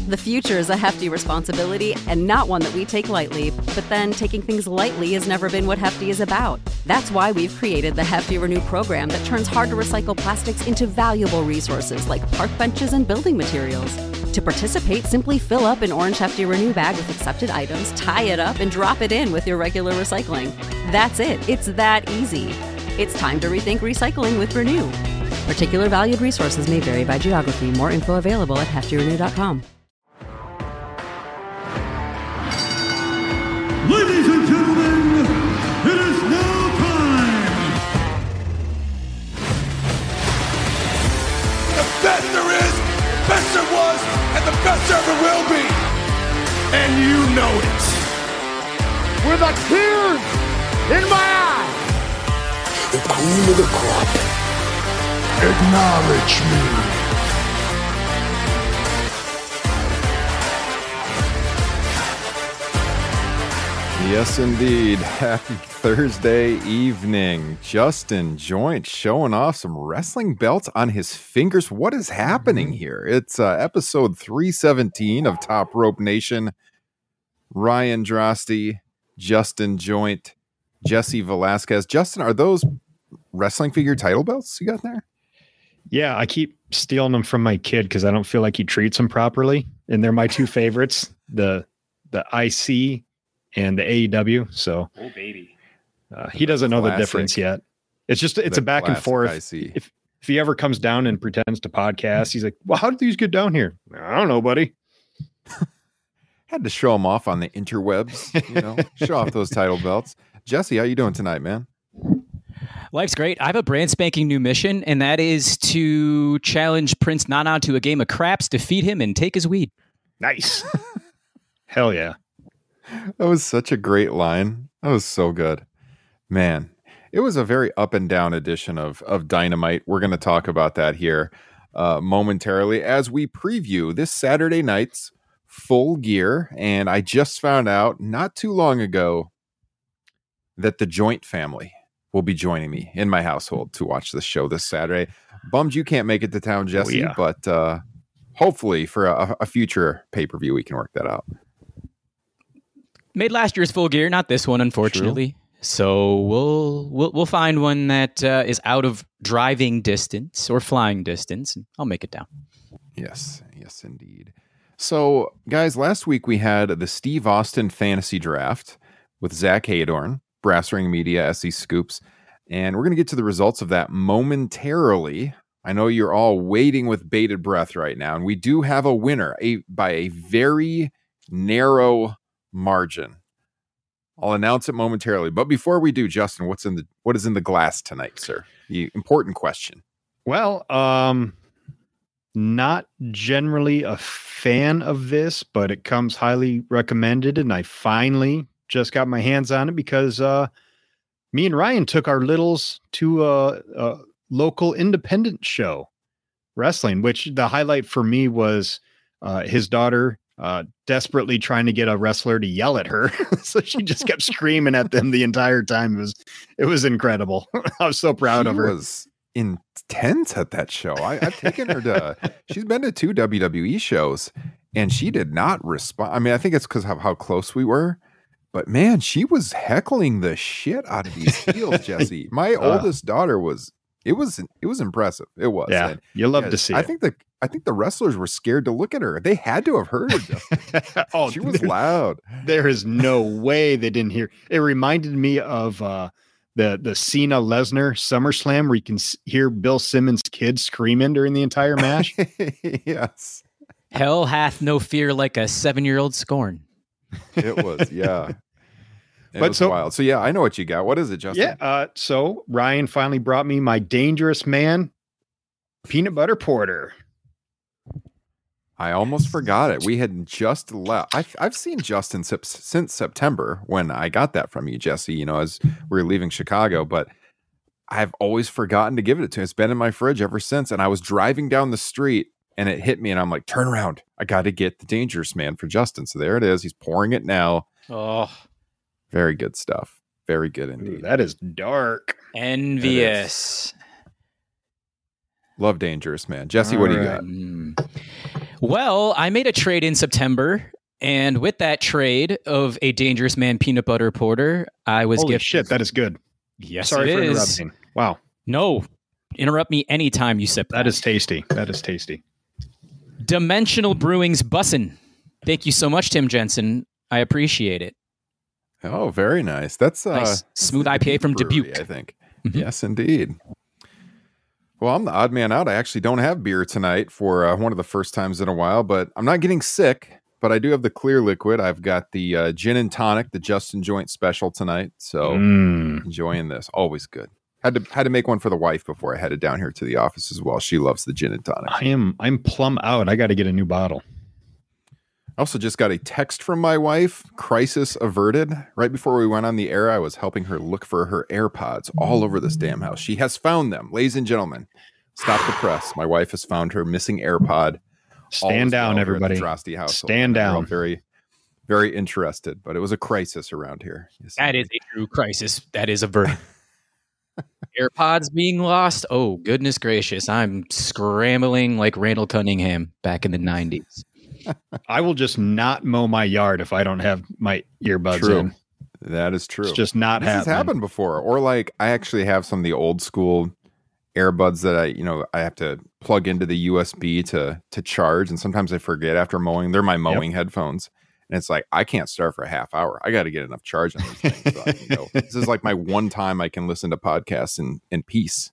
The future is a hefty responsibility and not one that we take lightly, but then taking things lightly has never been what Hefty is about. That's why we've created the Hefty Renew program that turns hard-to-recycle plastics into valuable resources like park benches and building materials. To participate, simply fill up an orange Hefty Renew bag with accepted items, tie it up, and drop it in with your regular recycling. That's it. It's that easy. It's time to rethink recycling with Renew. Particular valued resources may vary by geography. More info available at heftyrenew.com. Ladies and gentlemen, it is now time! The best there is, best there was, and the best there ever will be! And you know it! With a tear in my eye! The cream of the crop. Acknowledge me. Yes, indeed. Happy Thursday evening. Justin Joint showing off some wrestling belts on his fingers. What is happening here? It's episode 317 of Top Rope Nation. Ryan Drosty, Justin Joint, Jesse Velasquez. Justin, are those wrestling figure title belts you got there? Yeah, I keep stealing them from my kid because I don't feel like he treats them properly. And they're my two favorites, the IC and the AEW. So, oh baby, he doesn't know the difference yet. It's a back and forth. If he ever comes down and pretends to podcast, he's like, "Well, how did these get down here?" I don't know, buddy. Had to show them off on the interwebs, show off those title belts. Jesse, how you doing tonight, man? Life's great. I have a brand spanking new mission, and that is to challenge Prince Nana to a game of craps, defeat him, and take his weed. Nice. Hell yeah. That was such a great line. That was so good. Man, it was a very up and down edition of Dynamite. We're going to talk about that here momentarily as we preview this Saturday night's Full Gear. And I just found out not too long ago that the Joint family will be joining me in my household to watch the show this Saturday. Bummed you can't make it to town, Jesse, but hopefully for a future pay-per-view we can work that out. Made last year's Full Gear, not this one, unfortunately. True. So we'll find one that is out of driving distance or flying distance, and I'll make it down. Yes, indeed. So, guys, last week we had the Steve Austin Fantasy Draft with Zach Haydorn, Brass Ring Media, SE Scoops, and we're going to get to the results of that momentarily. I know you're all waiting with bated breath right now, and we do have a winner by a very narrow margin. I'll announce it momentarily, but before we do, Justin, what is in the glass tonight, sir? The important question. Well, not generally a fan of this, but it comes highly recommended, and I finally just got my hands on it because me and Ryan took our littles to a local independent show, wrestling, which the highlight for me was his daughter desperately trying to get a wrestler to yell at her. So she just kept screaming at them the entire time. It was incredible. I was so proud of her. She was intense at that show. I've taken her she's been to 2 WWE shows and she did not respond. I mean, I think it's because of how close we were, but man, she was heckling the shit out of these heels, Jesse. My oldest daughter it was impressive. It was. Yeah. You love to see it. I think the wrestlers were scared to look at her. They had to have heard her. She was loud. There is no way they didn't hear. It reminded me of the Cena Lesnar SummerSlam where you can hear Bill Simmons' kids screaming during the entire match. Yes. Hell hath no fear like a 7-year-old scorn. It was, yeah. It was wild. So yeah, I know what you got. What is it, Justin? Yeah. So Ryan finally brought me my Dangerous Man peanut butter porter. I almost forgot it. We had just left. I've seen Justin since September when I got that from you, Jesse, as we were leaving Chicago, but I've always forgotten to give it to him. It's been in my fridge ever since. And I was driving down the street and it hit me and I'm like, turn around. I got to get the Dangerous Man for Justin. So there it is. He's pouring it now. Oh, very good stuff. Very good indeed. Ooh, that is dark. Envious. Love Dangerous Man. Jesse, what do you got? Well, I made a trade in September, and with that trade of a Dangerous Man peanut butter porter, I was Holy gifted. shit, that is good. Yes, Sorry it for is. interrupting. Wow. No, interrupt me anytime you sip that. That is tasty. That is tasty. Dimensional Brewing's Bussin'. Thank you so much, Tim Jensen. I appreciate it. Oh, very nice. That's Nice. Smooth IPA from brewery, Dubuque. I think. Yes, indeed. Well, I'm the odd man out. I actually don't have beer tonight for one of the first times in a while, but I'm not getting sick. But I do have the clear liquid. I've got the gin and tonic, the Justin Joint special tonight. So enjoying this. Always good. Had to make one for the wife before I headed down here to the office as well. She loves the gin and tonic. I'm plumb out. I got to get a new bottle. I also just got a text from my wife, crisis averted. Right before we went on the air, I was helping her look for her AirPods all over this damn house. She has found them, ladies and gentlemen. Stop the press. My wife has found her missing AirPod. Stand down, everybody. Drosty house. Stand down. Very, very interested, but it was a crisis around here. Yes, That is a true crisis. That is a verdict. AirPods being lost. Oh, goodness gracious. I'm scrambling like Randall Cunningham back in the 90s. I will just not mow my yard if I don't have my earbuds True. in. That is true. It's just not This has happening. happened before. Or like I actually have some of the old school earbuds that I have to plug into the USB to charge, and sometimes I forget after mowing. They're my mowing headphones. And it's like, I can't start for a half hour. I got to get enough charge on these things. So I can go. This is like my one time I can listen to podcasts in peace.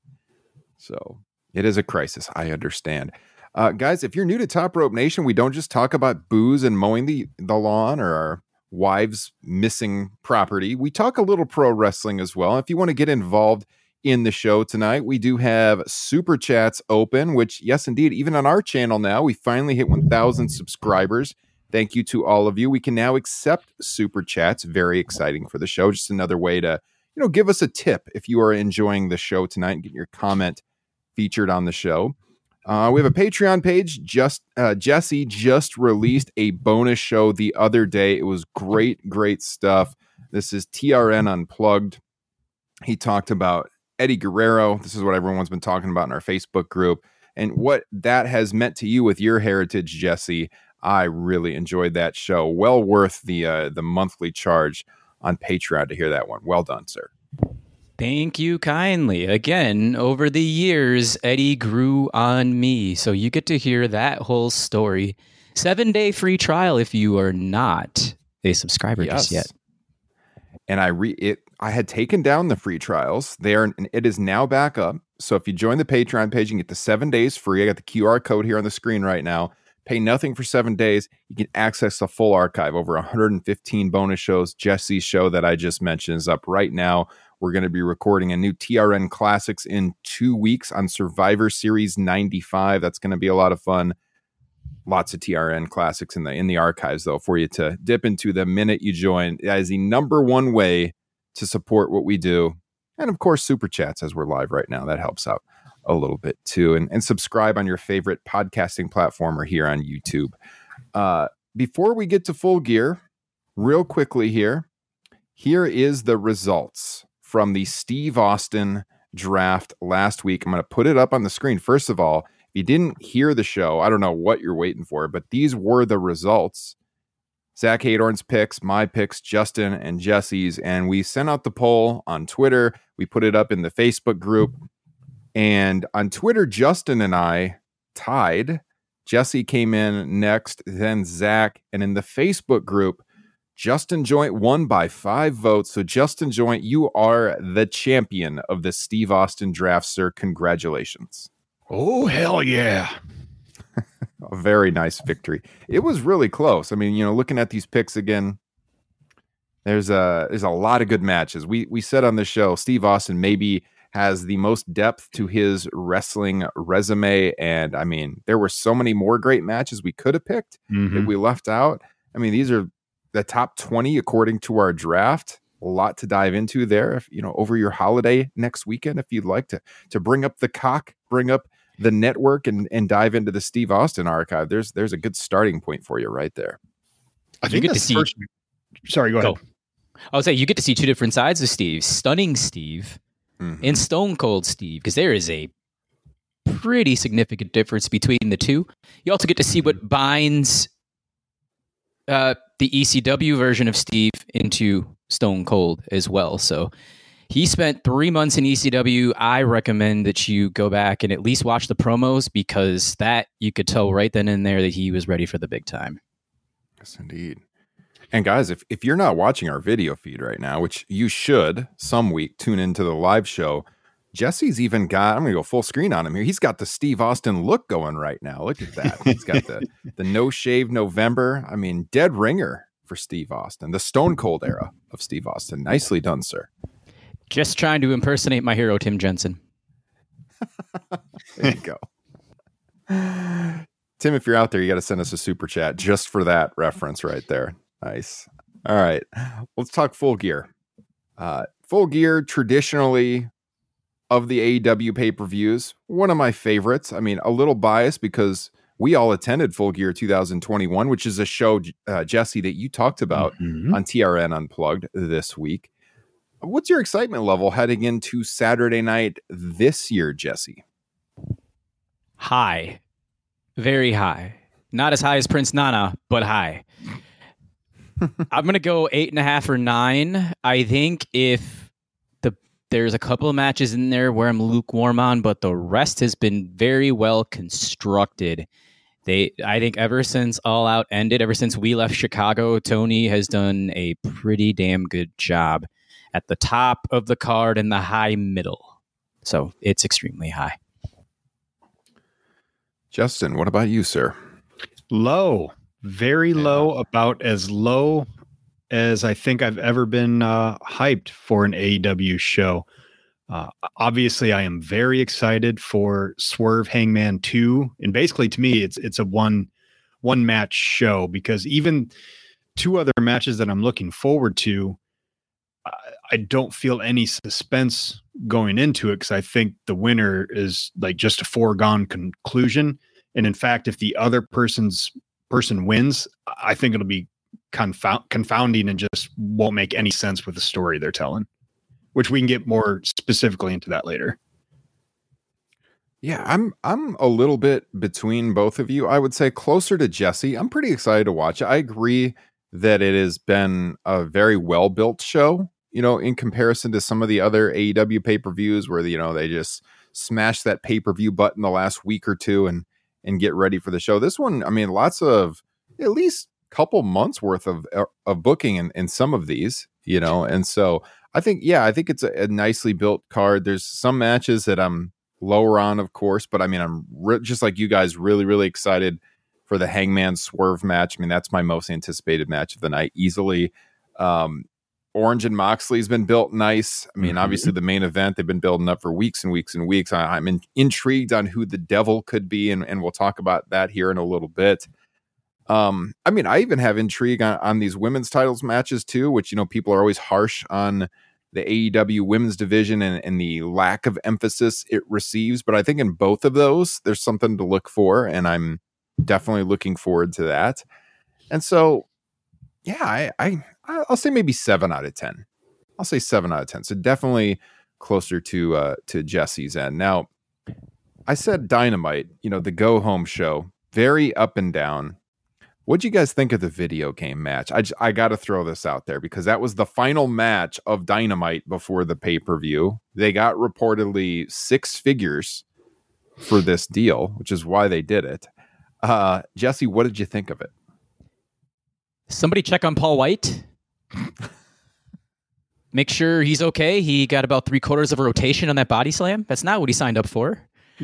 So it is a crisis. I understand. Guys, if you're new to Top Rope Nation, we don't just talk about booze and mowing the lawn or our wives' missing property. We talk a little pro wrestling as well. If you want to get involved in the show tonight, we do have Super Chats open, which, yes, indeed, even on our channel now, we finally hit 1,000 subscribers. Thank you to all of you. We can now accept Super Chats. Very exciting for the show. Just another way to, give us a tip if you are enjoying the show tonight and get your comment featured on the show. We have a Patreon page. Jesse just released a bonus show the other day. It was great stuff. This is TRN Unplugged. He talked about Eddie Guerrero. This is what everyone's been talking about in our Facebook group and what that has meant to you with your heritage, Jesse. I really enjoyed that show. Well worth the monthly charge on Patreon to hear that one. Well done, sir. Thank you kindly. Again, over the years, Eddie grew on me. So you get to hear that whole story. 7-day free trial if you are not a subscriber just yet. And I had taken down the free trials. It is now back up. So if you join the Patreon page, you can get the 7 days free. I got the QR code here on the screen right now. Pay nothing for 7 days. You can access the full archive. Over 115 bonus shows. Jesse's show that I just mentioned is up right now. We're going to be recording a new TRN Classics in 2 weeks on Survivor Series 95. That's going to be a lot of fun. Lots of TRN Classics in the archives, though, for you to dip into the minute you join. That is the number one way to support what we do. And, of course, Super Chats as we're live right now. That helps out a little bit, too. And subscribe on your favorite podcasting platform or here on YouTube. Before we get to Full Gear, real quickly here is the results from the Steve Austin draft last week. I'm going to put it up on the screen. First of all, if you didn't hear the show, I don't know what you're waiting for, but these were the results. Zach Hadorn's picks, my picks, Justin and Jesse's, and we sent out the poll on Twitter. We put it up in the Facebook group. And on Twitter, Justin and I tied. Jesse came in next, then Zach. And in the Facebook group, Justin Joint won by 5 votes. So Justin Joint, you are the champion of the Steve Austin draft, sir. Congratulations. Oh, hell yeah. A very nice victory. It was really close. I mean, looking at these picks again, there's a lot of good matches. We said on the show, Steve Austin maybe has the most depth to his wrestling resume. And I mean, there were so many more great matches we could have picked that we left out. I mean, these are the top 20 according to our draft. A lot to dive into there. If, over your holiday next weekend, if you'd like to bring up the cock, bring up the network and dive into the Steve Austin archive, there's a good starting point for you right there. I think get to see. Sorry, go ahead. I would say you get to see 2 different sides of Steve: Stunning Steve and Stone Cold Steve. Because there is a pretty significant difference between the two. You also get to see what binds the ECW version of Steve into Stone Cold as well. So he spent 3 months in ECW. I recommend that you go back and at least watch the promos, because that you could tell right then and there that he was ready for the big time. Yes, indeed. And guys, if you're not watching our video feed right now, which you should some week, tune into the live show. Jesse's even got, I'm going to go full screen on him here. He's got the Steve Austin look going right now. Look at that. He's got the no shave November. I mean, dead ringer for Steve Austin, the Stone Cold era of Steve Austin. Nicely done, sir. Just trying to impersonate my hero, Tim Jensen. There you go. Tim, if you're out there, you got to send us a super chat just for that reference right there. Nice. All right. Let's talk Full Gear. Full Gear, traditionally, of the AEW pay-per-views, one of my favorites. I mean, a little biased because we all attended Full Gear 2021, which is a show, Jesse, that you talked about on TRN Unplugged this week. What's your excitement level heading into Saturday night this year, Jesse? High. Very high. Not as high as Prince Nana, but high. I'm going to go 8.5 or 9. I think if there's a couple of matches in there where I'm lukewarm on, but the rest has been very well constructed. I think ever since All Out ended, ever since we left Chicago, Tony has done a pretty damn good job at the top of the card and the high middle. So it's extremely high. Justin, what about you, sir? Low. Very low, about as low as I think I've ever been hyped for an AEW show. Obviously, I am very excited for Swerve Hangman 2. And basically, to me, it's a one match show, because even 2 other matches that I'm looking forward to, I don't feel any suspense going into it, because I think the winner is like just a foregone conclusion. And in fact, if the other person wins, I think it'll be confounding and just won't make any sense with the story they're telling, which we can get more specifically into that later. Yeah, I'm a little bit between both of you. I would say closer to Jesse. I'm pretty excited to watch it. I agree that it has been a very well-built show, in comparison to some of the other AEW pay-per-views where, they just smash that pay-per-view button the last week or two and get ready for the show. This one, I mean, lots of at least couple months worth of booking in some of these, and so I think it's a nicely built card. There's some matches that I'm lower on, of course, but I mean, I'm just like you guys, really, really excited for the Hangman Swerve match. I mean, that's my most anticipated match of the night, easily. Orange and Moxley's been built nice. I mean, obviously the main event, they've been building up for weeks and weeks and weeks. I'm intrigued on who the Devil could be, and we'll talk about that here in a little bit. I mean, I even have intrigue on these women's titles matches too, which, people are always harsh on the AEW women's division and the lack of emphasis it receives. But I think in both of those, there's something to look for, and I'm definitely looking forward to that. And so, yeah, I'll say maybe 7 out of 10. I'll say 7 out of 10. So definitely closer to Jesse's end. Now, I said Dynamite, the go home show, very up and down. What'd you guys think of the video game match? I got to throw this out there because that was the final match of Dynamite before the pay-per-view. They got reportedly 6 figures for this deal, which is why they did it. Jesse, what did you think of it? Somebody check on Paul White. Make sure he's okay. He got about 3/4 of a rotation on that body slam. That's not what he signed up for.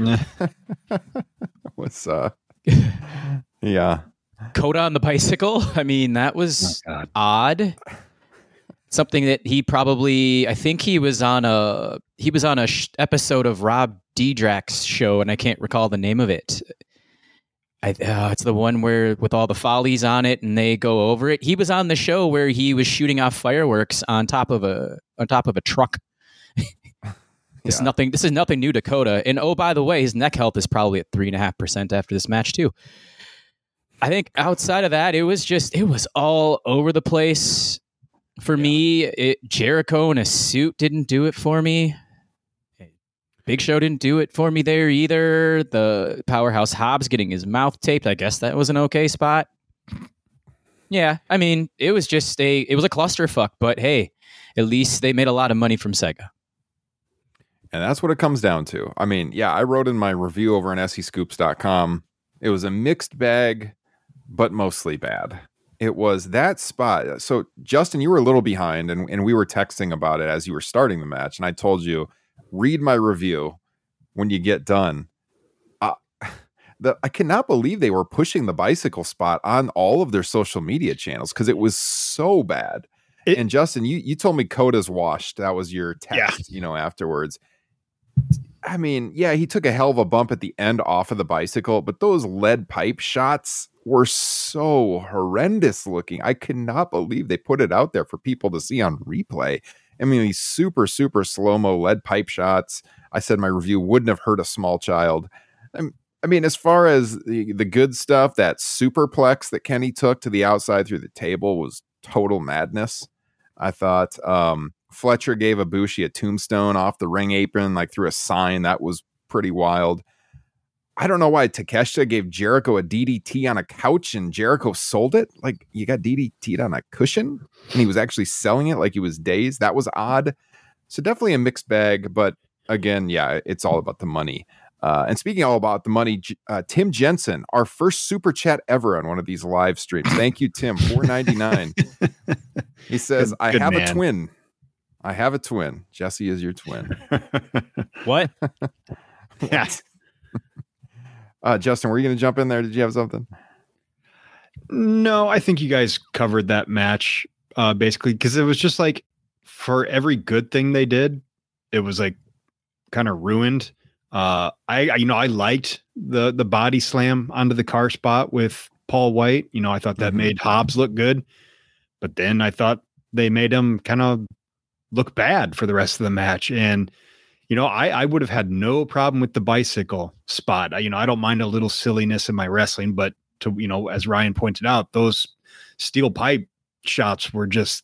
What's yeah. Coda on the bicycle. I mean, that was odd. Something that he probably, I think he was on a episode of Rob Dyrdek's show, and I can't recall the name of it. It's the one where with all the follies on it, and they go over it. He was on the show where he was shooting off fireworks on top of a truck. This is nothing new to Coda. And oh, by the way, his neck health is probably at 3.5% after this match too. I think outside of that, it was all over the place for me. Jericho in a suit didn't do it for me. Big Show didn't do it for me there either. The Powerhouse Hobbs getting his mouth taped, I guess that was an okay spot. Yeah, I mean, it was a clusterfuck, but hey, at least they made a lot of money from Sega. And that's what it comes down to. I mean, yeah, I wrote in my review over on SEScoops.com. It was a mixed bag, but mostly bad. It was that spot. So, Justin, you were a little behind, and we were texting about it as you were starting the match. And I told you, read my review when you get done. I cannot believe they were pushing the bicycle spot on all of their social media channels because it was so bad. And Justin, you told me Coda's washed. That was your text, afterwards. I mean, yeah, he took a hell of a bump at the end off of the bicycle, but those lead pipe shots were so horrendous looking. I could not believe they put it out there for people to see on replay. I mean, these super, super slow-mo lead pipe shots. I said my review wouldn't have hurt a small child. I mean, as far as the good stuff, that superplex that Kenny took to the outside through the table was total madness. I thought Fletcher gave Ibushi a tombstone off the ring apron, like through a sign. That was pretty wild. I don't know why Takeshita gave Jericho a DDT on a couch and Jericho sold it. Like, you got DDT'd on a cushion and he was actually selling it like he was dazed. That was odd. So definitely a mixed bag. But again, yeah, it's all about the money. And speaking all about the money, Tim Jensen, our first super chat ever on one of these live streams. Thank you, Tim. $4.99. He says, I have a twin. I have a twin. Jesse is your twin. What? Yes. Justin, were you going to jump in there? Did you have something? No, I think you guys covered that match basically because it was just like for every good thing they did, it was like kind of ruined. I liked the body slam onto the car spot with Paul White. I thought that made Hobbs look good, but then I thought they made him kind of look bad for the rest of the match. And, I would have had no problem with the bicycle spot. I don't mind a little silliness in my wrestling, but as Ryan pointed out, those steel pipe shots were just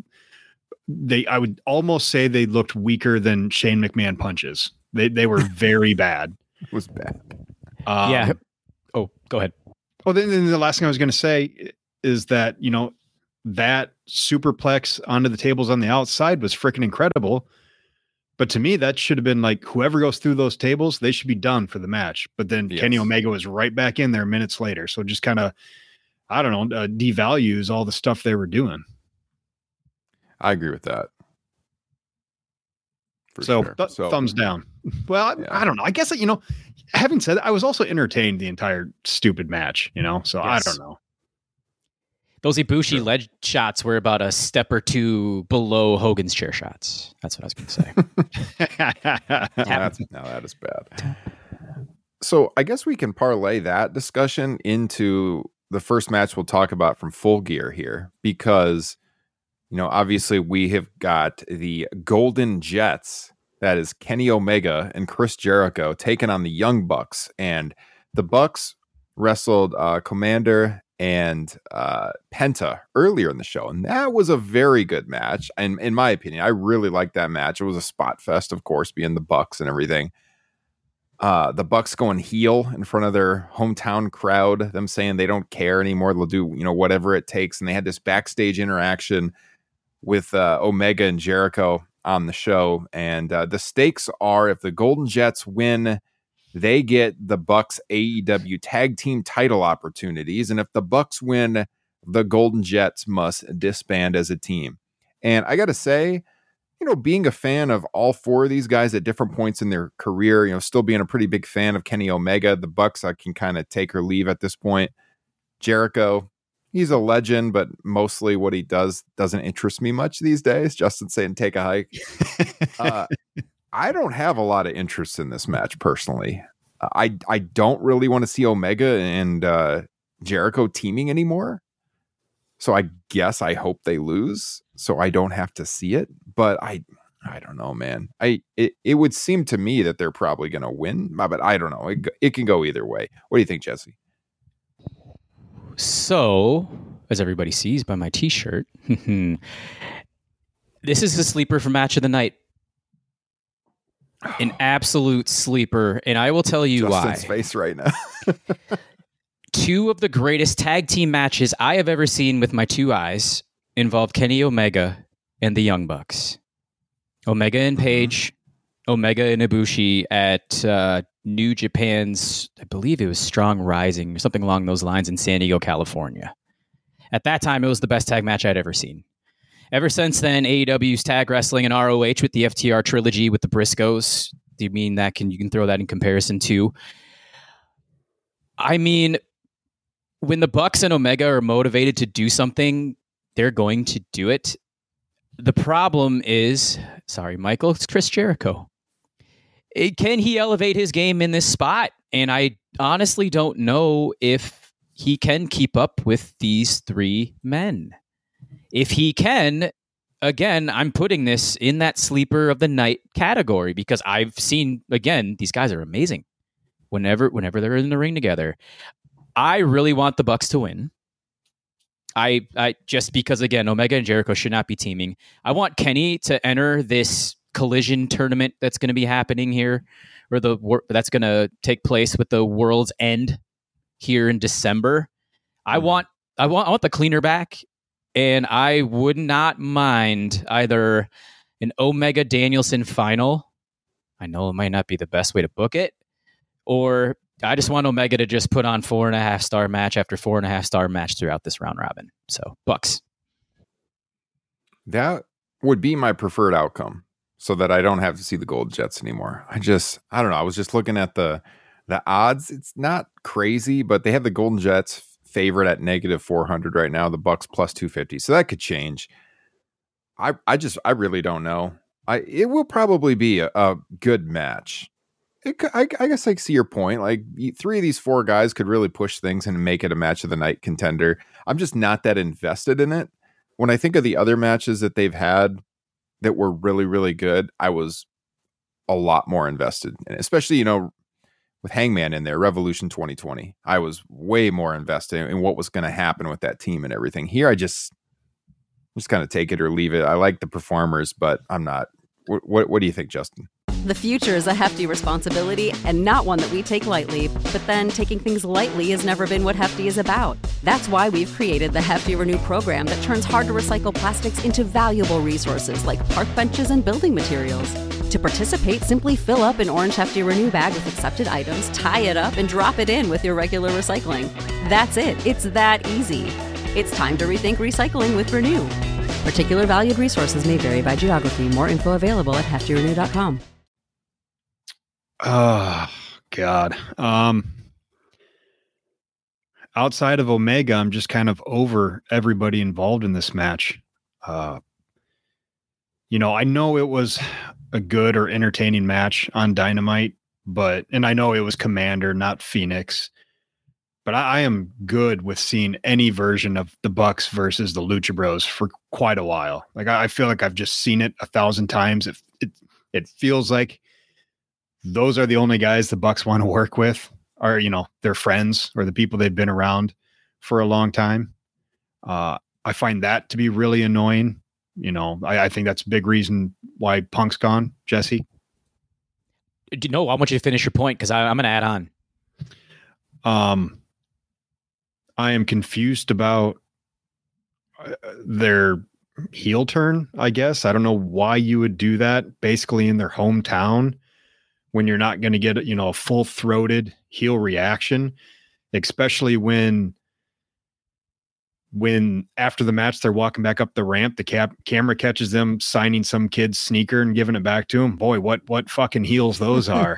I would almost say they looked weaker than Shane McMahon punches. They were very bad. It was bad. Yeah. Oh, go ahead. Oh, then the last thing I was going to say is that, that superplex onto the tables on the outside was freaking incredible. But to me, that should have been like whoever goes through those tables, they should be done for the match. But then Kenny Omega was right back in there minutes later. So just kind of, I don't know, devalues all the stuff they were doing. I agree with that. So thumbs down. Well, yeah. I don't know. I guess, having said that, I was also entertained the entire stupid match, so yes. I don't know. Those Ibushi ledge shots were about a step or two below Hogan's chair shots. That's what I was going to say. That is bad. So I guess we can parlay that discussion into the first match we'll talk about from Full Gear here, because obviously we have got the Golden Jets, that is Kenny Omega and Chris Jericho, taking on the Young Bucks. And the Bucks wrestled Commander and Penta earlier in the show. And that was a very good match. And in my opinion, I really liked that match. It was a spot fest, of course, being the Bucks and everything. The Bucks going heel in front of their hometown crowd, them saying they don't care anymore. They'll do, whatever it takes. And they had this backstage interaction with Omega and Jericho on the show. And the stakes are, if the Golden Jets win, they get the Bucks AEW tag team title opportunities. And if the Bucks win, the Golden Jets must disband as a team. And I got to say, being a fan of all four of these guys at different points in their career, still being a pretty big fan of Kenny Omega, the Bucks, I can kind of take or leave at this point. Jericho, he's a legend, but mostly what he does doesn't interest me much these days. Justin saying, take a hike. I don't have a lot of interest in this match personally. I don't really want to see Omega and Jericho teaming anymore. So I guess I hope they lose so I don't have to see it. But I don't know, man. It would seem to me that they're probably going to win, but I don't know. It can go either way. What do you think, Jesse? So, as everybody sees by my t-shirt, this is the sleeper for match of the night. An absolute sleeper. And I will tell you Justin's why. face right now. Two of the greatest tag team matches I have ever seen with my two eyes involved Kenny Omega and the Young Bucks. Omega and Page, Omega and Ibushi at New Japan's, I believe it was Strong Rising or something along those lines in San Diego, California. At that time, it was the best tag match I'd ever seen. Ever since then, AEW's tag wrestling and ROH with the FTR trilogy with the Briscoes. Do you mean that you can throw that in comparison too? I mean, when the Bucks and Omega are motivated to do something, they're going to do it. The problem is, sorry, Michael, it's Chris Jericho. Can he elevate his game in this spot? And I honestly don't know if he can keep up with these three men. If he can, again, I'm putting this in that sleeper of the night category because I've seen, again, these guys are amazing whenever they're in the ring together. I really want the Bucks to win. I just because, again, Omega and Jericho should not be teaming. I want Kenny to enter this collision tournament that's going to be happening here, or that's going to take place with the World's End here in December. I want the cleaner back. And I would not mind either an Omega Danielson final. I know it might not be the best way to book it. Or I just want Omega to just put on 4.5-star match after 4.5-star match throughout this round robin. So, Bucks. That would be my preferred outcome so that I don't have to see the Gold Jets anymore. I don't know. I was just looking at the odds. It's not crazy, but they have the Golden Jets favorite at -400 right now, the Bucks plus 250, so that could change. I really don't know. It will probably be a good match. I guess I see your point. Like, three of these four guys could really push things and make it a match of the night contender. I'm just not that invested in it. When I think of the other matches that they've had that were really, really good, I was a lot more invested in it. Especially, with Hangman in there, Revolution 2020, I was way more invested in what was going to happen with that team and everything. Here, I just kind of take it or leave it. I like the performers, but I'm not. What do you think, Justin? The future is a hefty responsibility and not one that we take lightly. But then taking things lightly has never been what Hefty is about. That's why we've created the Hefty Renew program that turns hard-to-recycle plastics into valuable resources like park benches and building materials. To participate, simply fill up an orange Hefty Renew bag with accepted items, tie it up, and drop it in with your regular recycling. That's it. It's that easy. It's time to rethink recycling with Renew. Particular valued resources may vary by geography. More info available at heftyrenew.com. Oh, God. Outside of Omega, I'm just kind of over everybody involved in this match. I know it was a good or entertaining match on Dynamite, and I know it was Commander, not Phoenix, but I am good with seeing any version of the Bucks versus the Lucha Bros for quite a while. Like, I feel like I've just seen it 1,000 times. It feels like those are the only guys the Bucks want to work with, or, their friends or the people they've been around for a long time. I find that to be really annoying. I think that's a big reason why Punk's gone. Jesse? No, I want you to finish your point because I'm going to add on. I am confused about their heel turn, I guess. I don't know why you would do that basically in their hometown when you're not going to get, a full-throated heel reaction, especially when after the match they're walking back up the ramp, the camera catches them signing some kid's sneaker and giving it back to him. Boy, what fucking heels those are.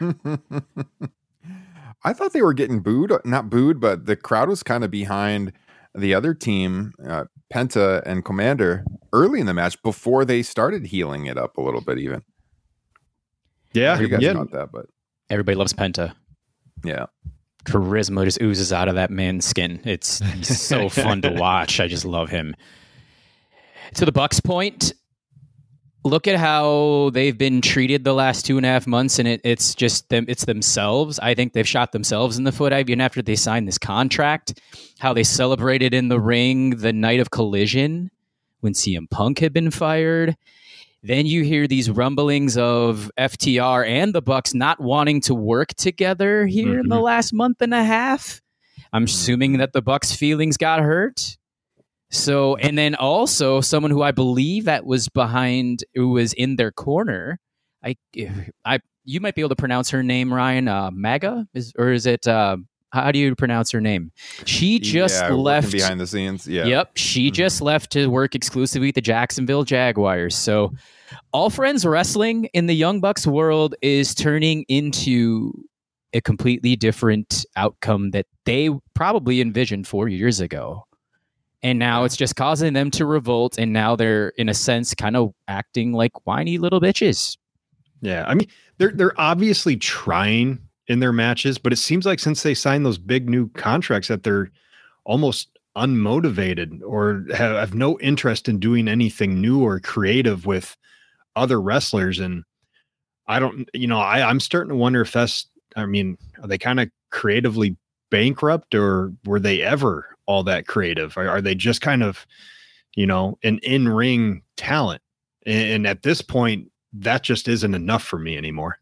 I thought they were getting booed, not booed, but the crowd was kind of behind the other team, Penta and Commander, early in the match before they started healing it up a little bit even. Yeah. You guys got that, but everybody loves Penta. Yeah. Charisma just oozes out of that man's skin. He's so fun to watch. I just love him. To the Bucks point, look at how they've been treated the last 2.5 months, and it's just them. It's themselves. I think they've shot themselves in the foot even after they signed this contract. How they celebrated in the ring the night of Collision when CM Punk had been fired. Then you hear these rumblings of FTR and the Bucks not wanting to work together here in the last month and a half. I'm assuming that the Bucks' feelings got hurt. So, and then also someone who I believe that was behind, who was in their corner. You might be able to pronounce her name, Ryan. Maga, is it? How do you pronounce her name? She just left behind the scenes. Yeah. Yep. She just left to work exclusively with the Jacksonville Jaguars. So, All Friends Wrestling in the Young Bucks world is turning into a completely different outcome that they probably envisioned 4 years ago. And now it's just causing them to revolt. And now they're, in a sense, kind of acting like whiny little bitches. Yeah. I mean, they're obviously trying in their matches, but it seems like since they signed those big new contracts that they're almost unmotivated or have no interest in doing anything new or creative with other wrestlers. And I don't, I'm starting to wonder if are they kind of creatively bankrupt, or were they ever all that creative? Are they just kind of, an in-ring talent? And at this point, that just isn't enough for me anymore.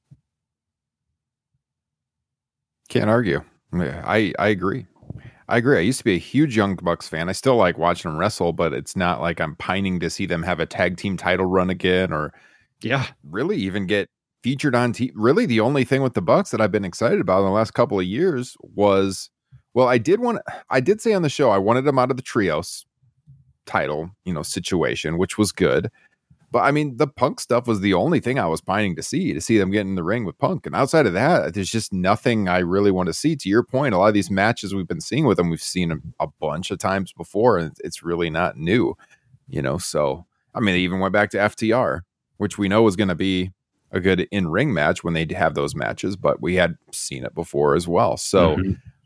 Can't argue. I agree. I used to be a huge Young Bucks fan. I still like watching them wrestle, but it's not like I'm pining to see them have a tag team title run again, or really even get featured on TV. Really, the only thing with the Bucks that I've been excited about in the last couple of years was, I did say on the show I wanted them out of the trios title, situation, which was good. But I mean, the Punk stuff was the only thing I was pining to see them get in the ring with Punk. And outside of that, there's just nothing I really want to see. To your point, a lot of these matches we've been seeing with them, we've seen them a bunch of times before, and it's really not new, So, I mean, they even went back to FTR, which we know was going to be a good in-ring match when they have those matches, but we had seen it before as well. So,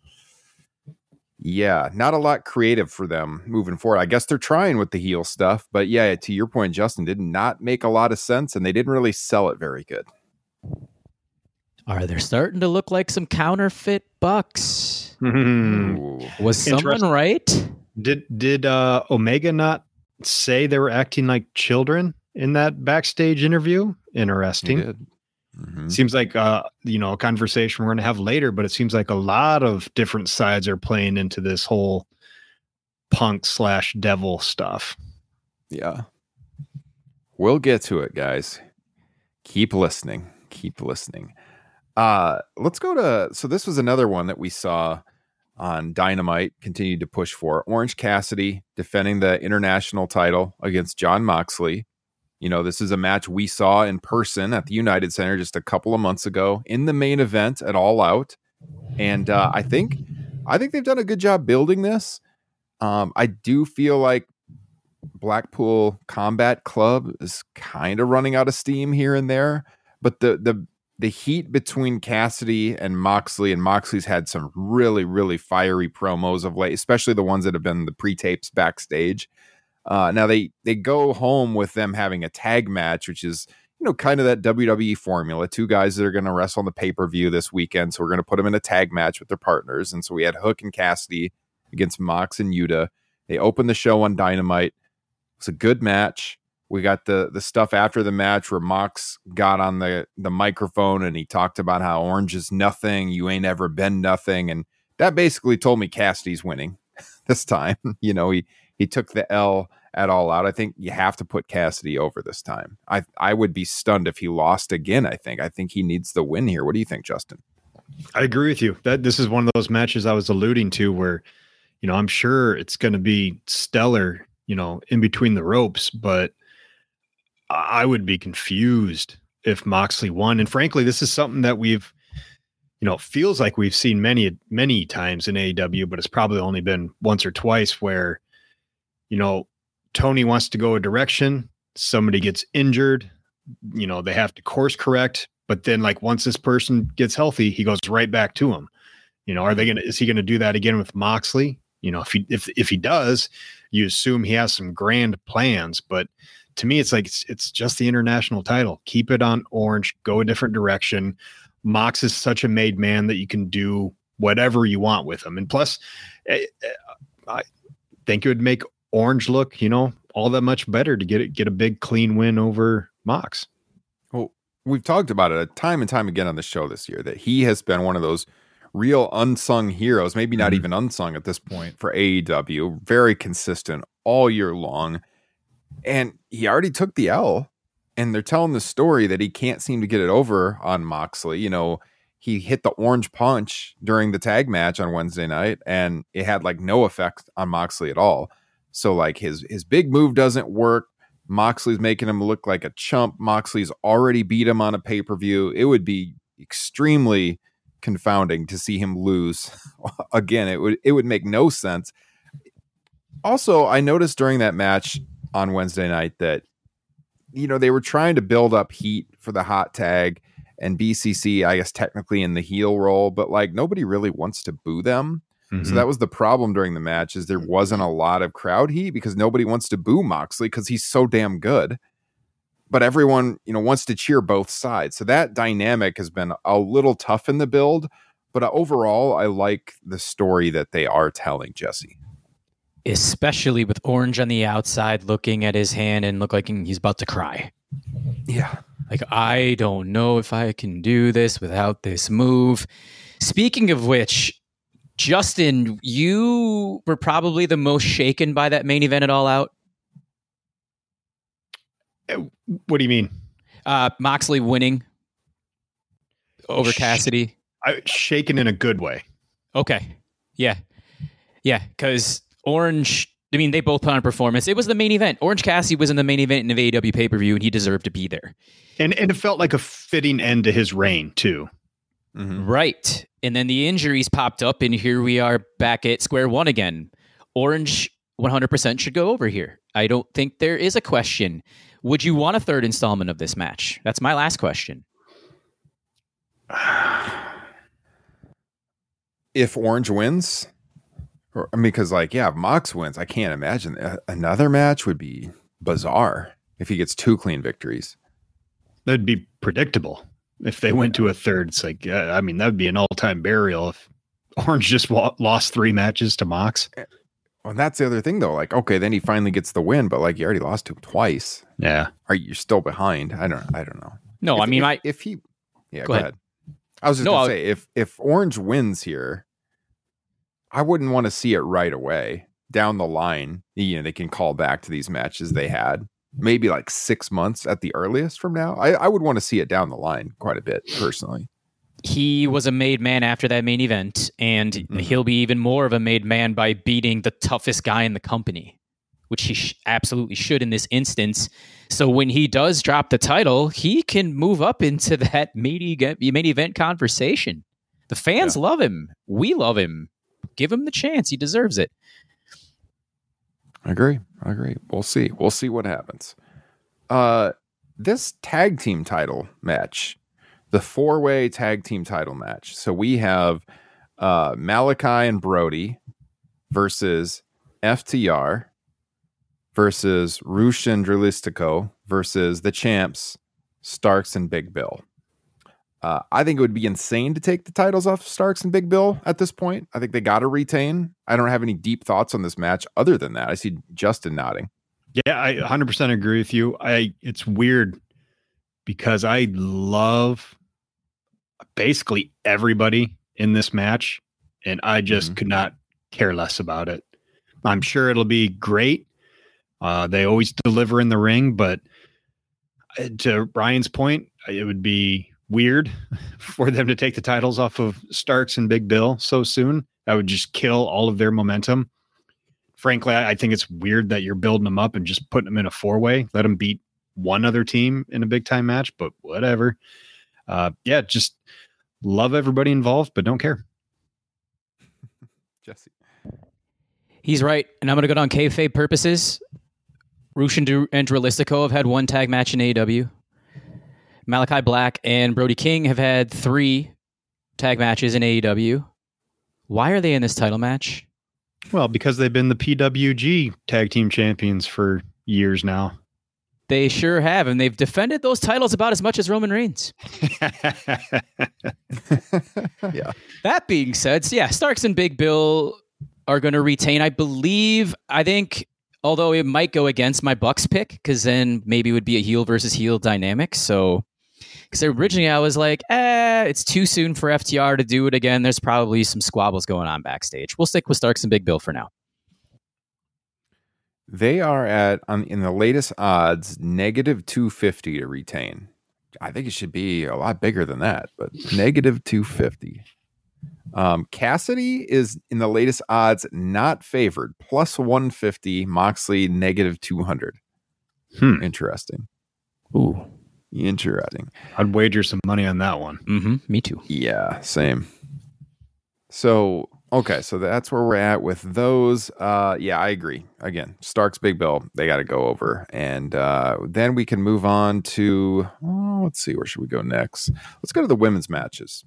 yeah, not a lot creative for them moving forward. I guess they're trying with the heel stuff, but yeah, to your point, Justin, did not make a lot of sense, and they didn't really sell it very good. Are they starting to look like some counterfeit Bucks? Was someone right? Did Omega not say they were acting like children in that backstage interview? Interesting. He did. Seems like a conversation we're going to have later, but it seems like a lot of different sides are playing into this whole Punk/Devil stuff. Yeah. We'll get to it, guys. Keep listening. Let's go to, so this was another one that we saw on Dynamite, continued to push for. Orange Cassidy defending the international title against Jon Moxley. This is a match we saw in person at the United Center just a couple of months ago in the main event at All Out. And I think they've done a good job building this. I do feel like Blackpool Combat Club is kind of running out of steam here and there, but the heat between Cassidy and Moxley's had some really, really fiery promos of late, especially the ones that have been the pre-tapes backstage. Now they go home with them having a tag match, which is, kind of that WWE formula. Two guys that are going to wrestle on the pay-per-view this weekend. So we're going to put them in a tag match with their partners. And so we had Hook and Cassidy against Mox and Yuta. They opened the show on Dynamite. It was a good match. We got the stuff after the match where Mox got on the microphone and he talked about how Orange is nothing. You ain't ever been nothing. And that basically told me Cassidy's winning this time. He took the L at All Out. I think you have to put Cassidy over this time. I would be stunned if he lost again. I think he needs the win here. What do you think, Justin? I agree with you. That this is one of those matches I was alluding to where, I'm sure it's going to be stellar, in between the ropes, but I would be confused if Moxley won. And frankly, this is something that we've, feels like we've seen many, many times in AEW, but it's probably only been once or twice where, Tony wants to go a direction, somebody gets injured, they have to course correct, but then once this person gets healthy, he goes right back to him. Is he going to do that again with Moxley? If he does, you assume he has some grand plans, but to me, it's it's just the international title. Keep it on Orange, go a different direction. Mox is such a made man that you can do whatever you want with him. And plus, I think it would make Orange look, all that much better to get a big clean win over Mox. Well, we've talked about it time and time again on the show this year that he has been one of those real unsung heroes, maybe not even unsung at this point for AEW, very consistent all year long. And he already took the L, and they're telling the story that he can't seem to get it over on Moxley. You know, he hit the orange punch during the tag match on Wednesday night, and it had like no effect on Moxley at all. So like his big move doesn't work. Moxley's making him look like a chump. Moxley's already beat him on a pay-per-view. It would be extremely confounding to see him lose again. It would make no sense. Also, I noticed during that match on Wednesday night that, you know, they were trying to build up heat for the hot tag and BCC, I guess technically in the heel role, but like nobody really wants to boo them. So that was the problem during the match, is there wasn't a lot of crowd heat because nobody wants to boo Moxley because he's so damn good. But everyone, you know, wants to cheer both sides. So that dynamic has been a little tough in the build, but overall, I like the story that they are telling, Jesse. Especially with Orange on the outside looking at his hand and look like he's about to cry. Yeah. Like, I don't know if I can do this without this move. Speaking of which, Justin, you were probably the most shaken by that main event at All Out. What do you mean? Moxley winning over Cassidy. Shaken in a good way. Okay. Yeah. Yeah, because Orange, I mean, they both put on a performance. It was the main event. Orange Cassidy was in the main event in the AEW pay-per-view, and he deserved to be there. And it felt like a fitting end to his reign, too. Right. And then the injuries popped up, and here we are back at square one again. Orange 100% should go over here. I don't think there is a question. Would you want a third installment of this match? That's my last question. If Orange wins, because like, yeah, if Mox wins, I can't imagine another match would be bizarre if he gets 2 clean victories. That'd be predictable. If they went to a third, it's like, I mean, that would be an all-time burial if Orange just lost 3 matches to Mox. Well, and that's the other thing, though. Like, okay, then he finally gets the win, but like, you already lost to him twice. Yeah. You're still behind. I don't know. No, Go ahead. I was just going to say, if Orange wins here, I wouldn't want to see it right away. Down the line, you know, they can call back to these matches they had. Maybe like 6 months at the earliest from now. I would want to see it down the line quite a bit, personally. He was a made man after that main event, and he'll be even more of a made man by beating the toughest guy in the company, which he absolutely should in this instance. So when he does drop the title, he can move up into that main event conversation. The fans love him. We love him. Give him the chance. He deserves it. I agree. We'll see what happens. This tag team title match, the 4-way tag team title match. So we have Malachi and Brody versus FTR versus Rush and Dralistico versus the champs, Starks and Big Bill. I think it would be insane to take the titles off Starks and Big Bill at this point. I think they got to retain. I don't have any deep thoughts on this match other than that. I see Justin nodding. Yeah, I 100% agree with you. It's weird because I love basically everybody in this match, and I just could not care less about it. I'm sure it'll be great. They always deliver in the ring, but to Ryan's point, it would be weird for them to take the titles off of Starks and Big Bill so soon. That would just kill all of their momentum. Frankly, I think it's weird that you're building them up and just putting them in a 4-way. Let them beat one other team in a big time match, but whatever. Just love everybody involved, but don't care. Jesse. He's right. And I'm going to go down kayfabe purposes. Rush and Dralistico have had 1 tag match in AEW. Malachi Black and Brody King have had 3 tag matches in AEW. Why are they in this title match? Well, because they've been the PWG tag team champions for years now. They sure have, and they've defended those titles about as much as Roman Reigns. Yeah. That being said, Starks and Big Bill are going to retain. I think Although it might go against my Bucks pick, because then maybe it would be a heel versus heel dynamic. So, because originally I was like, it's too soon for FTR to do it again. There's probably some squabbles going on backstage. We'll stick with Starks and Big Bill for now. They are at, in the latest odds, -250 to retain. I think it should be a lot bigger than that, but -250. Cassidy is in the latest odds not favored, +150. Moxley -200. Interesting. Ooh, interesting. I'd wager some money on that one. Mm-hmm. Me too. Yeah, same. So okay, so that's where we're at with those. Yeah, I agree. Again, Starks, Big Bill, they got to go over, and then we can move on to. Let's see, where should we go next? Let's go to the women's matches.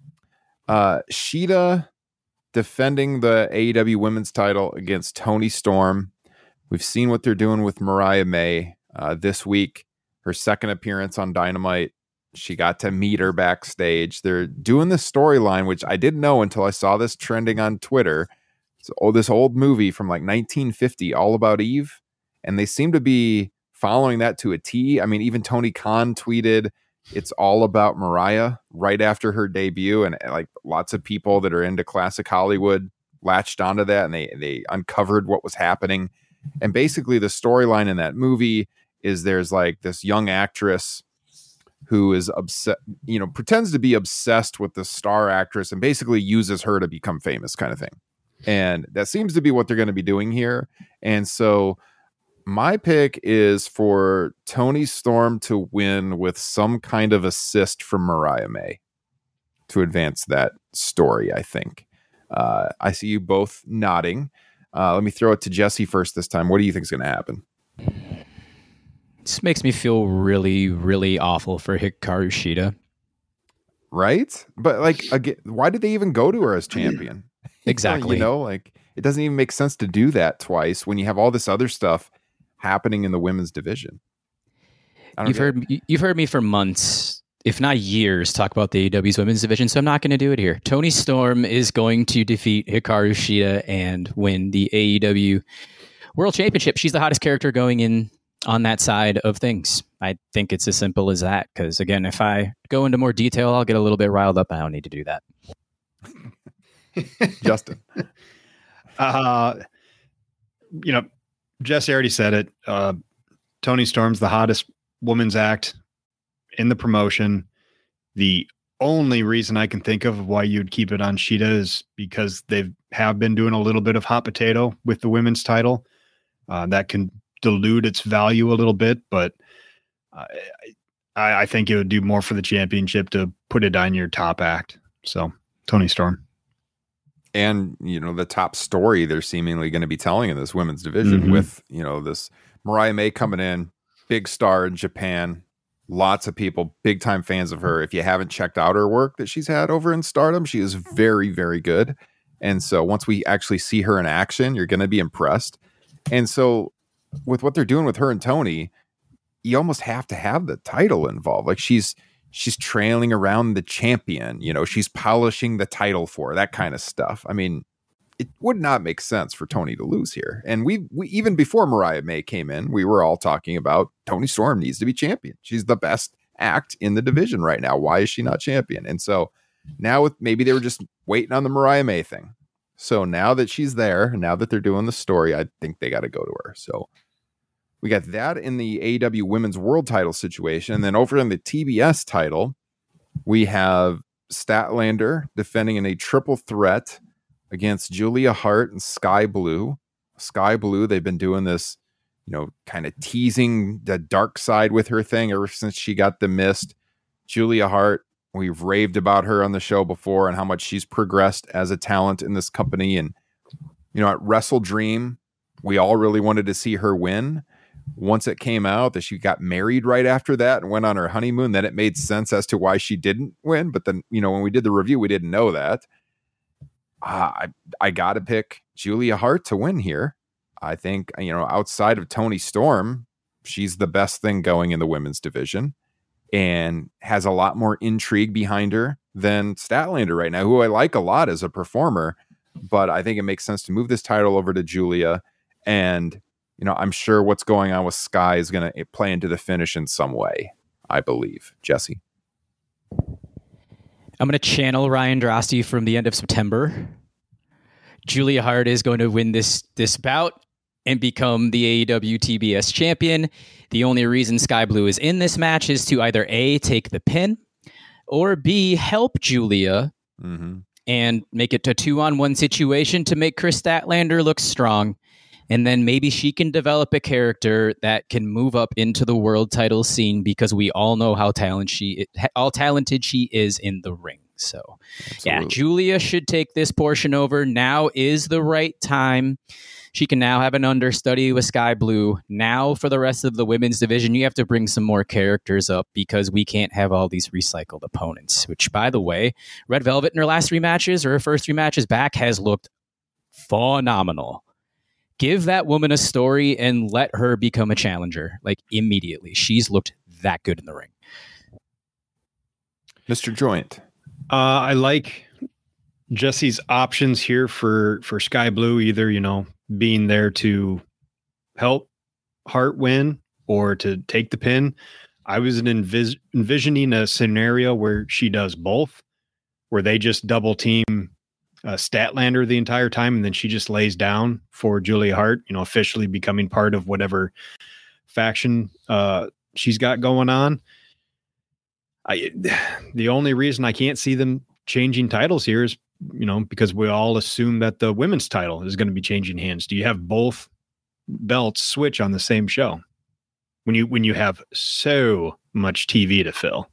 Shida defending the AEW women's title against Toni Storm. We've seen what they're doing with Mariah May this week. Her second appearance on Dynamite. She got to meet her backstage. They're doing this storyline, which I didn't know until I saw this trending on Twitter. So, this old movie from like 1950, All About Eve. And they seem to be following that to a T. I mean, even Tony Khan tweeted, it's all about Mariah right after her debut. And like lots of people that are into classic Hollywood latched onto that, and they uncovered what was happening. And basically the storyline in that movie is there's like this young actress who is upset, pretends to be obsessed with the star actress and basically uses her to become famous kind of thing. And that seems to be what they're going to be doing here. And so my pick is for Toni Storm to win with some kind of assist from Mariah May to advance that story, I think. I see you both nodding. Let me throw it to Jesse first this time. What do you think is going to happen? This makes me feel really, really awful for Hikaru Shida. Right? But like, again, why did they even go to her as champion? Exactly. Like it doesn't even make sense to do that twice when you have all this other stuff happening in the women's division. You've heard me for months, if not years, talk about the AEW's women's division, so I'm not going to do it here. Toni Storm is going to defeat Hikaru Shida and win the AEW World Championship. She's the hottest character going in on that side of things. I think it's as simple as that, because again, if I go into more detail, I'll get a little bit riled up. I don't need to do that. Justin. Jesse already said it. Toni Storm's the hottest women's act in the promotion. The only reason I can think of why you'd keep it on Shida is because they have been doing a little bit of hot potato with the women's title. That can dilute its value a little bit, but I think it would do more for the championship to put it on your top act. So Toni Storm. And, the top story they're seemingly going to be telling in this women's division with, this Mariah May coming in, big star in Japan, lots of people, big time fans of her. If you haven't checked out her work that she's had over in Stardom, she is very, very good. And so once we actually see her in action, you're going to be impressed. And so with what they're doing with her and Toni, you almost have to have the title involved. Like she's trailing around the champion, she's polishing the title for her, that kind of stuff. I mean, it would not make sense for Toni to lose here. And we even before Mariah May came in, we were all talking about Toni Storm needs to be champion. She's the best act in the division right now. Why is she not champion? And so now maybe they were just waiting on the Mariah May thing. So now that she's there, now that they're doing the story, I think they got to go to her. So we got that in the AEW Women's World Title situation. And then over in the TBS title, we have Statlander defending in a triple threat against Julia Hart and Sky Blue. Sky Blue, they've been doing this, kind of teasing the dark side with her thing ever since she got the mist. Julia Hart, we've raved about her on the show before and how much she's progressed as a talent in this company. And, at Wrestle Dream, we all really wanted to see her win. Once it came out that she got married right after that and went on her honeymoon, then it made sense as to why she didn't win. But then, when we did the review, we didn't know that. I got to pick Julia Hart to win here. I think, outside of Toni Storm, she's the best thing going in the women's division and has a lot more intrigue behind her than Statlander right now, who I like a lot as a performer. But I think it makes sense to move this title over to Julia. And I'm sure what's going on with Sky is going to play into the finish in some way, I believe. Jesse? I'm going to channel Ryan Drosty from the end of September. Julia Hart is going to win this bout and become the AEW TBS champion. The only reason Sky Blue is in this match is to either A, take the pin, or B, help Julia and make it a 2-on-1 situation to make Chris Statlander look strong. And then maybe she can develop a character that can move up into the world title scene, because we all know how talented she is in the ring. So, yeah, Julia should take this portion over. Now is the right time. She can now have an understudy with Sky Blue. Now, for the rest of the women's division, you have to bring some more characters up, because we can't have all these recycled opponents, which, by the way, Red Velvet in her last 3 matches, or her first 3 matches back, has looked phenomenal. Give that woman a story and let her become a challenger, like, immediately. She's looked that good in the ring. Mr. Joint. I like Jesse's options here for Sky Blue, either, being there to help Hart win or to take the pin. I was envisioning a scenario where she does both, where they just double team Statlander the entire time, and then she just lays down for Julia Hart, officially becoming part of whatever faction she's got going on. The only reason I can't see them changing titles here is, because we all assume that the women's title is going to be changing hands. Do you have both belts switch on the same show when you have so much TV to fill?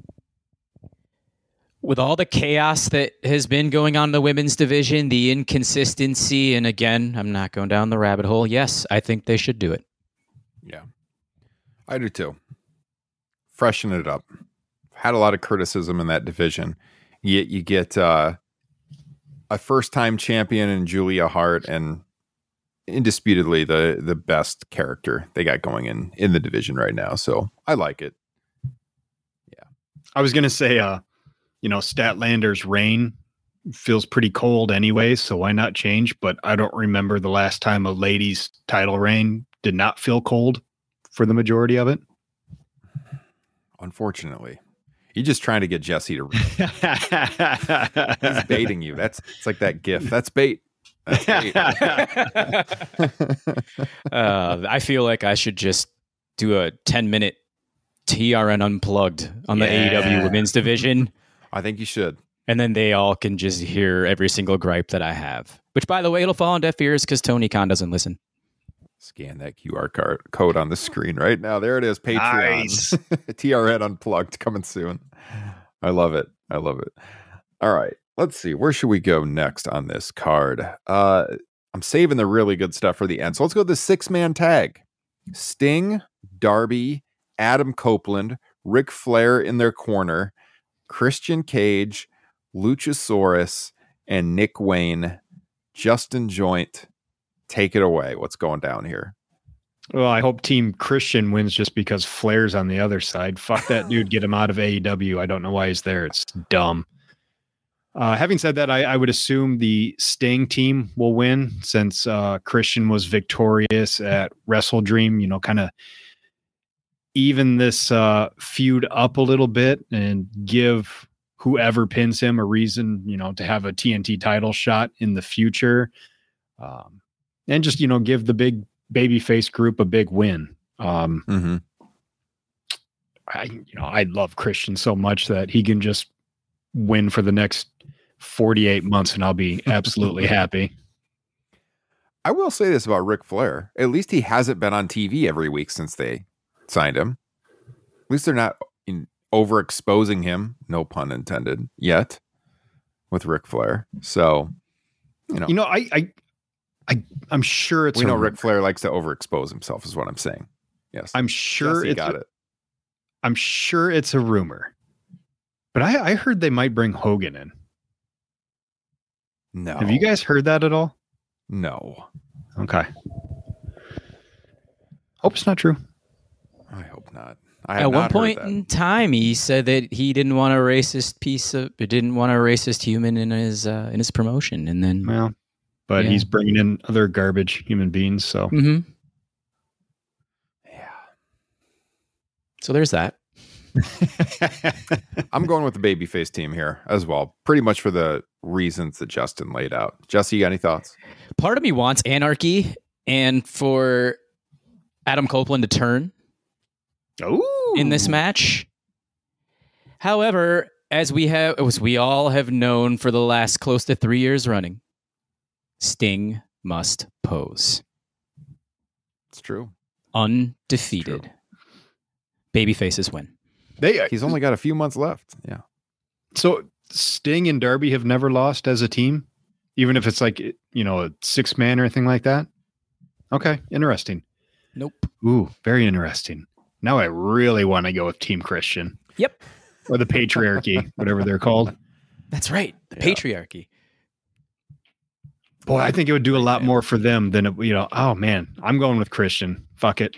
With all the chaos that has been going on in the women's division, the inconsistency, and again, I'm not going down the rabbit hole. Yes, I think they should do it. Yeah, I do too. Freshen it up. Had a lot of criticism in that division. You get a first-time champion in Julia Hart, and indisputably the best character they got going in the division right now. So I like it. Yeah, I was gonna say, Statlander's reign feels pretty cold anyway, so why not change? But I don't remember the last time a ladies' title reign did not feel cold for the majority of it. Unfortunately. You're just trying to get Jesse to read. He's baiting you. It's like that GIF. That's bait. That's bait. I feel like I should just do a 10-minute TRN Unplugged on the AEW women's division. I think you should. And then they all can just hear every single gripe that I have. Which, by the way, it'll fall on deaf ears because Tony Khan doesn't listen. Scan that QR code on the screen right now. There it is. Patreon. Nice. TRN Unplugged coming soon. I love it. All right. Let's see. Where should we go next on this card? I'm saving the really good stuff for the end. So let's go to the 6-man tag. Sting, Darby, Adam Copeland, Ric Flair in their corner, Christian Cage, Luchasaurus, and Nick Wayne. Justin Joint. Take it away. What's going down here? Well, I hope Team Christian wins just because Flair's on the other side. Fuck that dude. Get him out of AEW. I don't know why he's there. It's dumb. Having said that, I would assume the Sting team will win since Christian was victorious at Wrestle Dream, kind of even this feud up a little bit and give whoever pins him a reason, to have a TNT title shot in the future. And just, give the big babyface group a big win. I love Christian so much that he can just win for the next 48 months and I'll be absolutely happy. I will say this about Ric Flair. At least he hasn't been on TV every week since they signed him. At least they're not overexposing him, no pun intended, yet with Ric Flair. So, I'm sure it's. We know Ric Flair likes to overexpose himself, is what I'm saying. Yes, I'm sure it's got it. I'm sure it's a rumor, but I heard they might bring Hogan in. No, have you guys heard that at all? No. Okay. Hope it's not true. I hope not. At one point in time, he said that he didn't want a racist human in his promotion, and then But he's bringing in other garbage human beings. So So there's that. I'm going with the babyface team here as well, pretty much for the reasons that Justin laid out. Jesse, you got any thoughts? Part of me wants anarchy and for Adam Copeland to turn in this match. However, as we all have known for the last close to 3 years running, Sting must pose. It's true. Undefeated. Babyfaces win. He's only got a few months left. Yeah. So Sting and Darby have never lost as a team, even if it's like, a 6-man or anything like that. Okay. Interesting. Nope. Ooh, very interesting. Now I really want to go with Team Christian. Yep. Or the Patriarchy, whatever they're called. That's right. The Patriarchy. Boy, I think it would do a lot more for them than, oh man, I'm going with Christian. Fuck it.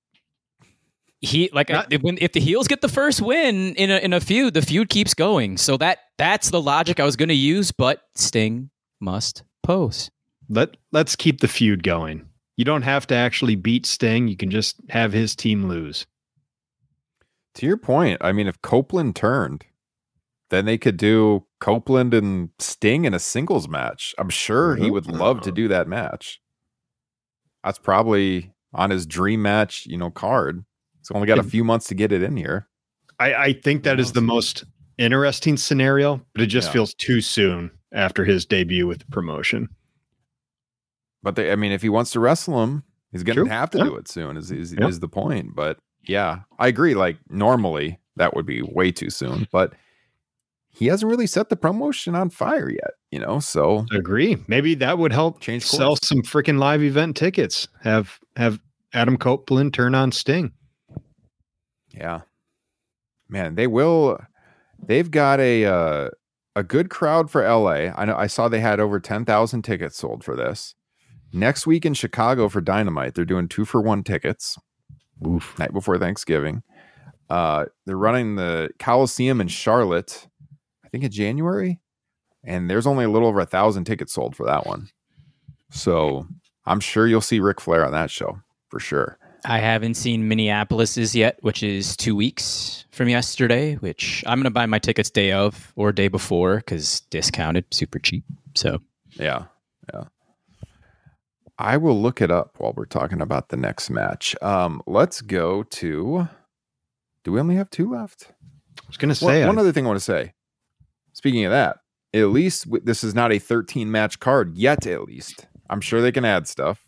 If the heels get the first win in a feud, the feud keeps going. So that's the logic I was going to use, but Sting must pose. Let's keep the feud going. You don't have to actually beat Sting. You can just have his team lose. To your point, I mean, if Copeland turned, then they could do Copeland and Sting in a singles match. I'm sure he would love to do that match. That's probably on his dream match, card. He's only got a few months to get it in here. I think that is the most interesting scenario, but it just feels too soon after his debut with the promotion. But if he wants to wrestle him, he's going to have to do it soon is the point. But yeah, I agree. Like normally that would be way too soon, but he hasn't really set the promotion on fire yet, so agree. Maybe that would help sell some freaking live event tickets. Have Adam Copeland turn on Sting. Yeah, man, they've got a good crowd for LA. I saw they had over 10,000 tickets sold for this. Next week in Chicago for Dynamite, they're doing 2-for-1 tickets. Oof. Night before Thanksgiving. They're running the Coliseum in Charlotte, I think in January, and there's only a little over 1,000 tickets sold for that one. So I'm sure you'll see Ric Flair on that show for sure. I haven't seen Minneapolis's yet, which is 2 weeks from yesterday, which I'm going to buy my tickets day of or day before because discounted, super cheap. So yeah. I will look it up while we're talking about the next match. Let's go to. Do we only have 2 left? I was going to say one other thing I want to say. Speaking of that, at least this is not a 13-match card yet. At least I'm sure they can add stuff.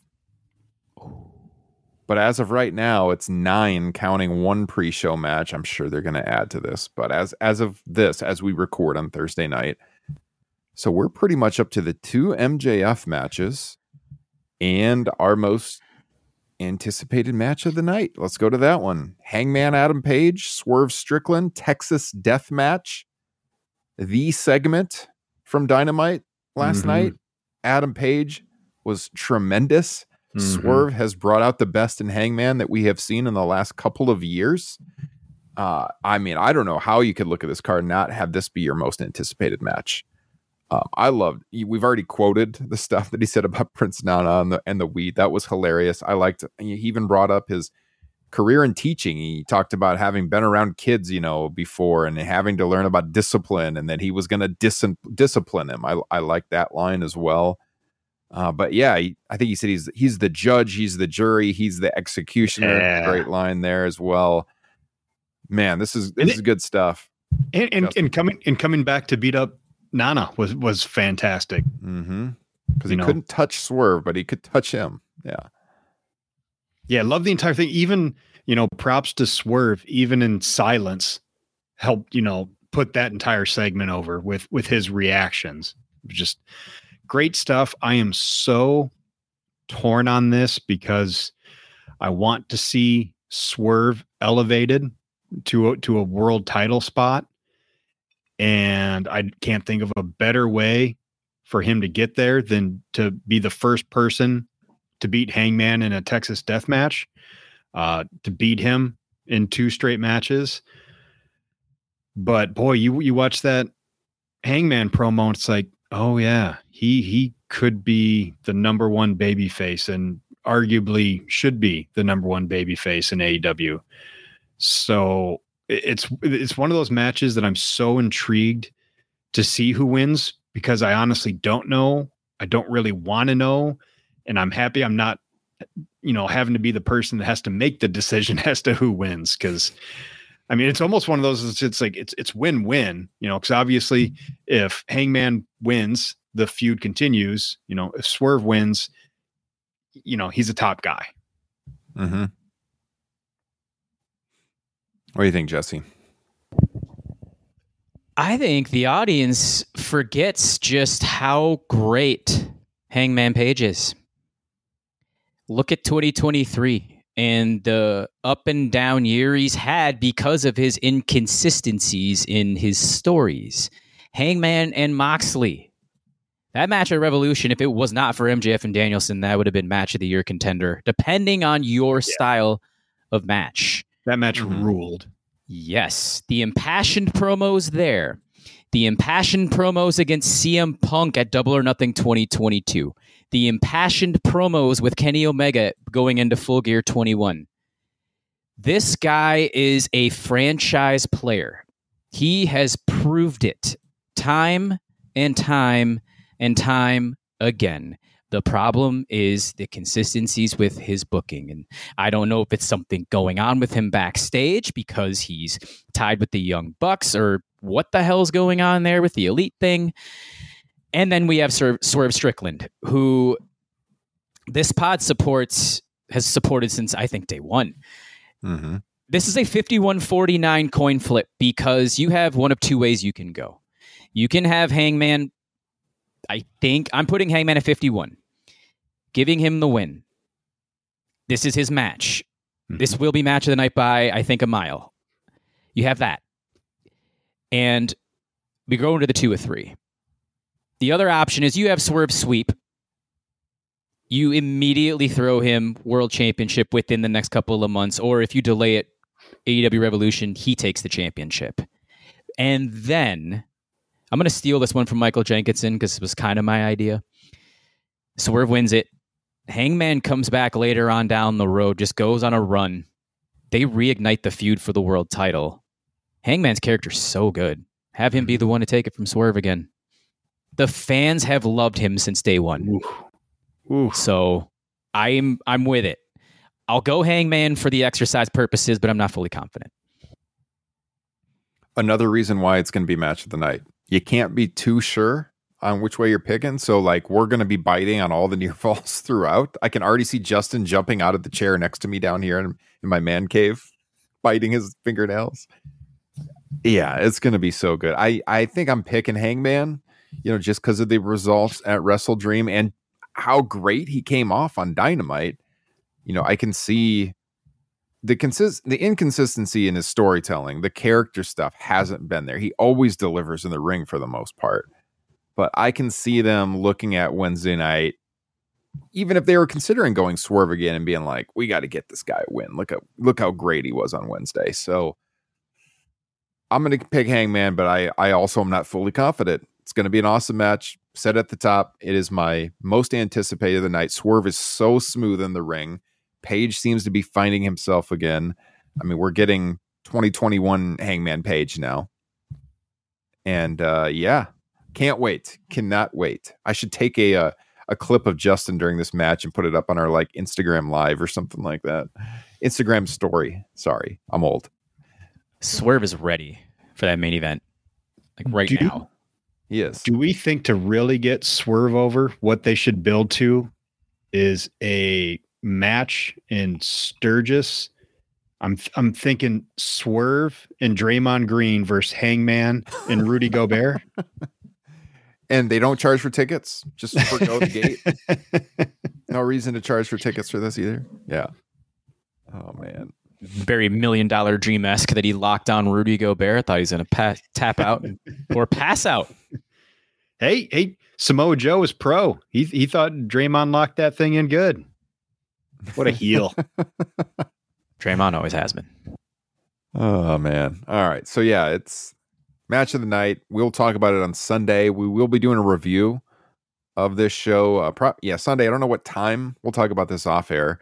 But as of right now, it's 9, counting 1 pre-show match. I'm sure they're going to add to this. But as of this, as we record on Thursday night, so we're pretty much up to the 2 MJF matches and our most anticipated match of the night. Let's go to that one. Hangman Adam Page, Swerve Strickland, Texas Death Match. The segment from Dynamite last night. Adam Page was tremendous. Swerve has brought out the best in Hangman that we have seen in the last couple of years. I don't know how you could look at this card and not have this be your most anticipated match. We've already quoted the stuff that he said about Prince Nana and the weed. That was hilarious. I liked, he even brought up his career in teaching. He talked about having been around kids, before and having to learn about discipline and that he was going to discipline him. I like that line as well. But yeah, I think he said he's the judge, he's the jury, he's the executioner. Yeah. Great line there as well. Man, this is good stuff. And coming back to beat up Nana was fantastic. Because he couldn't touch Swerve, but he could touch him. Yeah, love the entire thing. Even props to Swerve, even in silence, helped put that entire segment over with his reactions. Just great stuff. I am so torn on this because I want to see Swerve elevated to a world title spot. And I can't think of a better way for him to get there than to be the first person to beat Hangman in a Texas death match, to beat him in 2 straight matches. But boy, you watch that Hangman promo, it's like, oh yeah, he could be the number 1 babyface and arguably should be the number 1 babyface in AEW. So it's one of those matches that I'm so intrigued to see who wins, because I honestly don't know. I don't really want to know. And I'm happy I'm not, having to be the person that has to make the decision as to who wins. Cause I mean, it's almost one of those, it's like, it's win-win, cause obviously if Hangman wins, the feud continues. If Swerve wins, he's a top guy. Mm-hmm. What do you think, Jesse? I think the audience forgets just how great Hangman Page is. Look at 2023 and the up and down year he's had because of his inconsistencies in his stories. Hangman and Moxley. That match at Revolution, if it was not for MJF and Danielson, that would have been match of the year contender, depending on your style of match. That match ruled. Yes. The impassioned promos there. The impassioned promos against CM Punk at Double or Nothing 2022. The impassioned promos with Kenny Omega going into Full Gear 21. This guy is a franchise player. He has proved it time and time and time again. The problem is the consistencies with his booking. And I don't know if it's something going on with him backstage because he's tied with the Young Bucks or what the hell's going on there with the Elite thing. And then we have Swerve Strickland, who this pod has supported since, I think, day one. Mm-hmm. This is a 51-49 coin flip because you have one of two ways you can go. You can have Hangman. I think I'm putting Hangman at 51, giving him the win. This is his match. Mm-hmm. This will be match of the night by, I think, a mile. You have that. And we go into the 2 of 3. The other option is you have Swerve sweep. You immediately throw him World Championship within the next couple of months, or if you delay it, AEW Revolution, he takes the championship. And then, I'm going to steal this one from Michael Jenkinson because it was kind of my idea. Swerve wins it. Hangman comes back later on down the road, just goes on a run. They reignite the feud for the world title. Hangman's character's so good. Have him be the one to take it from Swerve again. The fans have loved him since day one. Ooh. So I'm with it. I'll go Hangman for the exercise purposes, but I'm not fully confident. Another reason why it's going to be match of the night. You can't be too sure on which way you're picking. So we're going to be biting on all the near falls throughout. I can already see Justin jumping out of the chair next to me down here in my man cave, biting his fingernails. Yeah, it's going to be so good. I think I'm picking Hangman, just because of the results at Wrestle Dream and how great he came off on Dynamite. I can see the inconsistency in his storytelling. The character stuff hasn't been there. He always delivers in the ring for the most part. But I can see them looking at Wednesday night, even if they were considering going Swerve again and being like, we got to get this guy a win. Look how great he was on Wednesday. So I'm going to pick Hangman, but I also am not fully confident. It's going to be an awesome match. Said at the top, it is my most anticipated of the night. Swerve is so smooth in the ring. Page seems to be finding himself again. I mean, we're getting 2021 Hangman Page now. And can't wait. Cannot wait. I should take a clip of Justin during this match and put it up on our Instagram live or something like that. Instagram story. Sorry, I'm old. Swerve is ready for that main event. Now. Yes. Do we think to really get Swerve over, what they should build to is a match in Sturgis? I'm thinking Swerve and Draymond Green versus Hangman and Rudy Gobert. And they don't charge for tickets, just forgo the gate. No reason to charge for tickets for this either. Yeah. Oh, man. Very $1 million dream-esque that he locked on Rudy Gobert. I thought he was going to tap out or pass out. Hey, Samoa Joe is pro. He thought Draymond locked that thing in good. What a heel. Draymond always has been. Oh, man. All right. So, yeah, it's match of the night. We'll talk about it on Sunday. We will be doing a review of this show. Sunday. I don't know what time. We'll talk about this off air.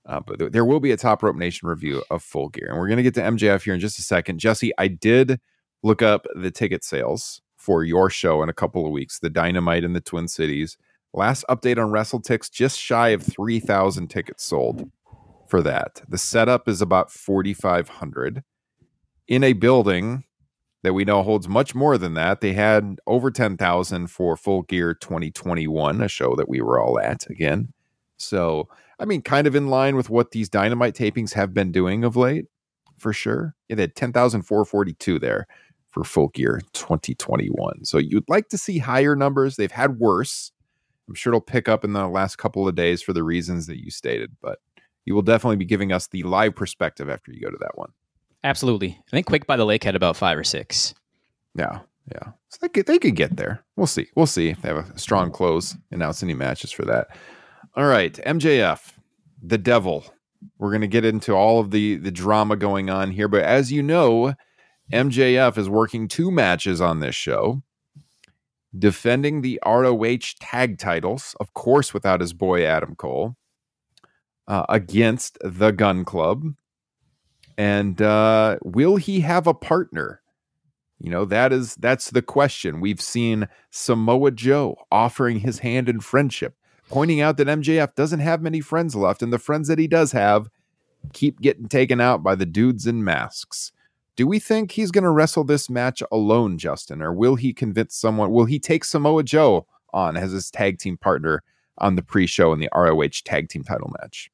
But there will be a Top Rope Nation review of Full Gear. And we're going to get to MJF here in just a second. Jesse, I did look up the ticket sales for your show in a couple of weeks, the Dynamite in the Twin Cities. Last update on WrestleTix, just shy of 3,000 tickets sold for that. The setup is about 4,500 in a building that we know holds much more than that. They had over 10,000 for Full Gear 2021, a show that we were all at again. So, I mean, kind of in line with what these Dynamite tapings have been doing of late, for sure. Yeah, they had 10,442 there for Full Gear 2021. So you'd like to see higher numbers. They've had worse. I'm sure it'll pick up in the last couple of days for the reasons that you stated, but you will definitely be giving us the live perspective after you go to that one. Absolutely. I think Quick by the Lake had about 5 or 6. Yeah. So they could get there. We'll see. We'll see if they have a strong close, announce any matches for that. All right, MJF, the Devil. We're going to get into all of the drama going on here, but as you know, MJF is working 2 matches on this show, defending the ROH tag titles, of course, without his boy Adam Cole, against the Gun Club. And will he have a partner? You know, that's the question. We've seen Samoa Joe offering his hand in friendship, pointing out that MJF doesn't have many friends left, and the friends that he does have keep getting taken out by the dudes in masks. Do we think he's going to wrestle this match alone, Justin, or will he convince someone? Will he take Samoa Joe on as his tag team partner on the pre-show in the ROH tag team title match?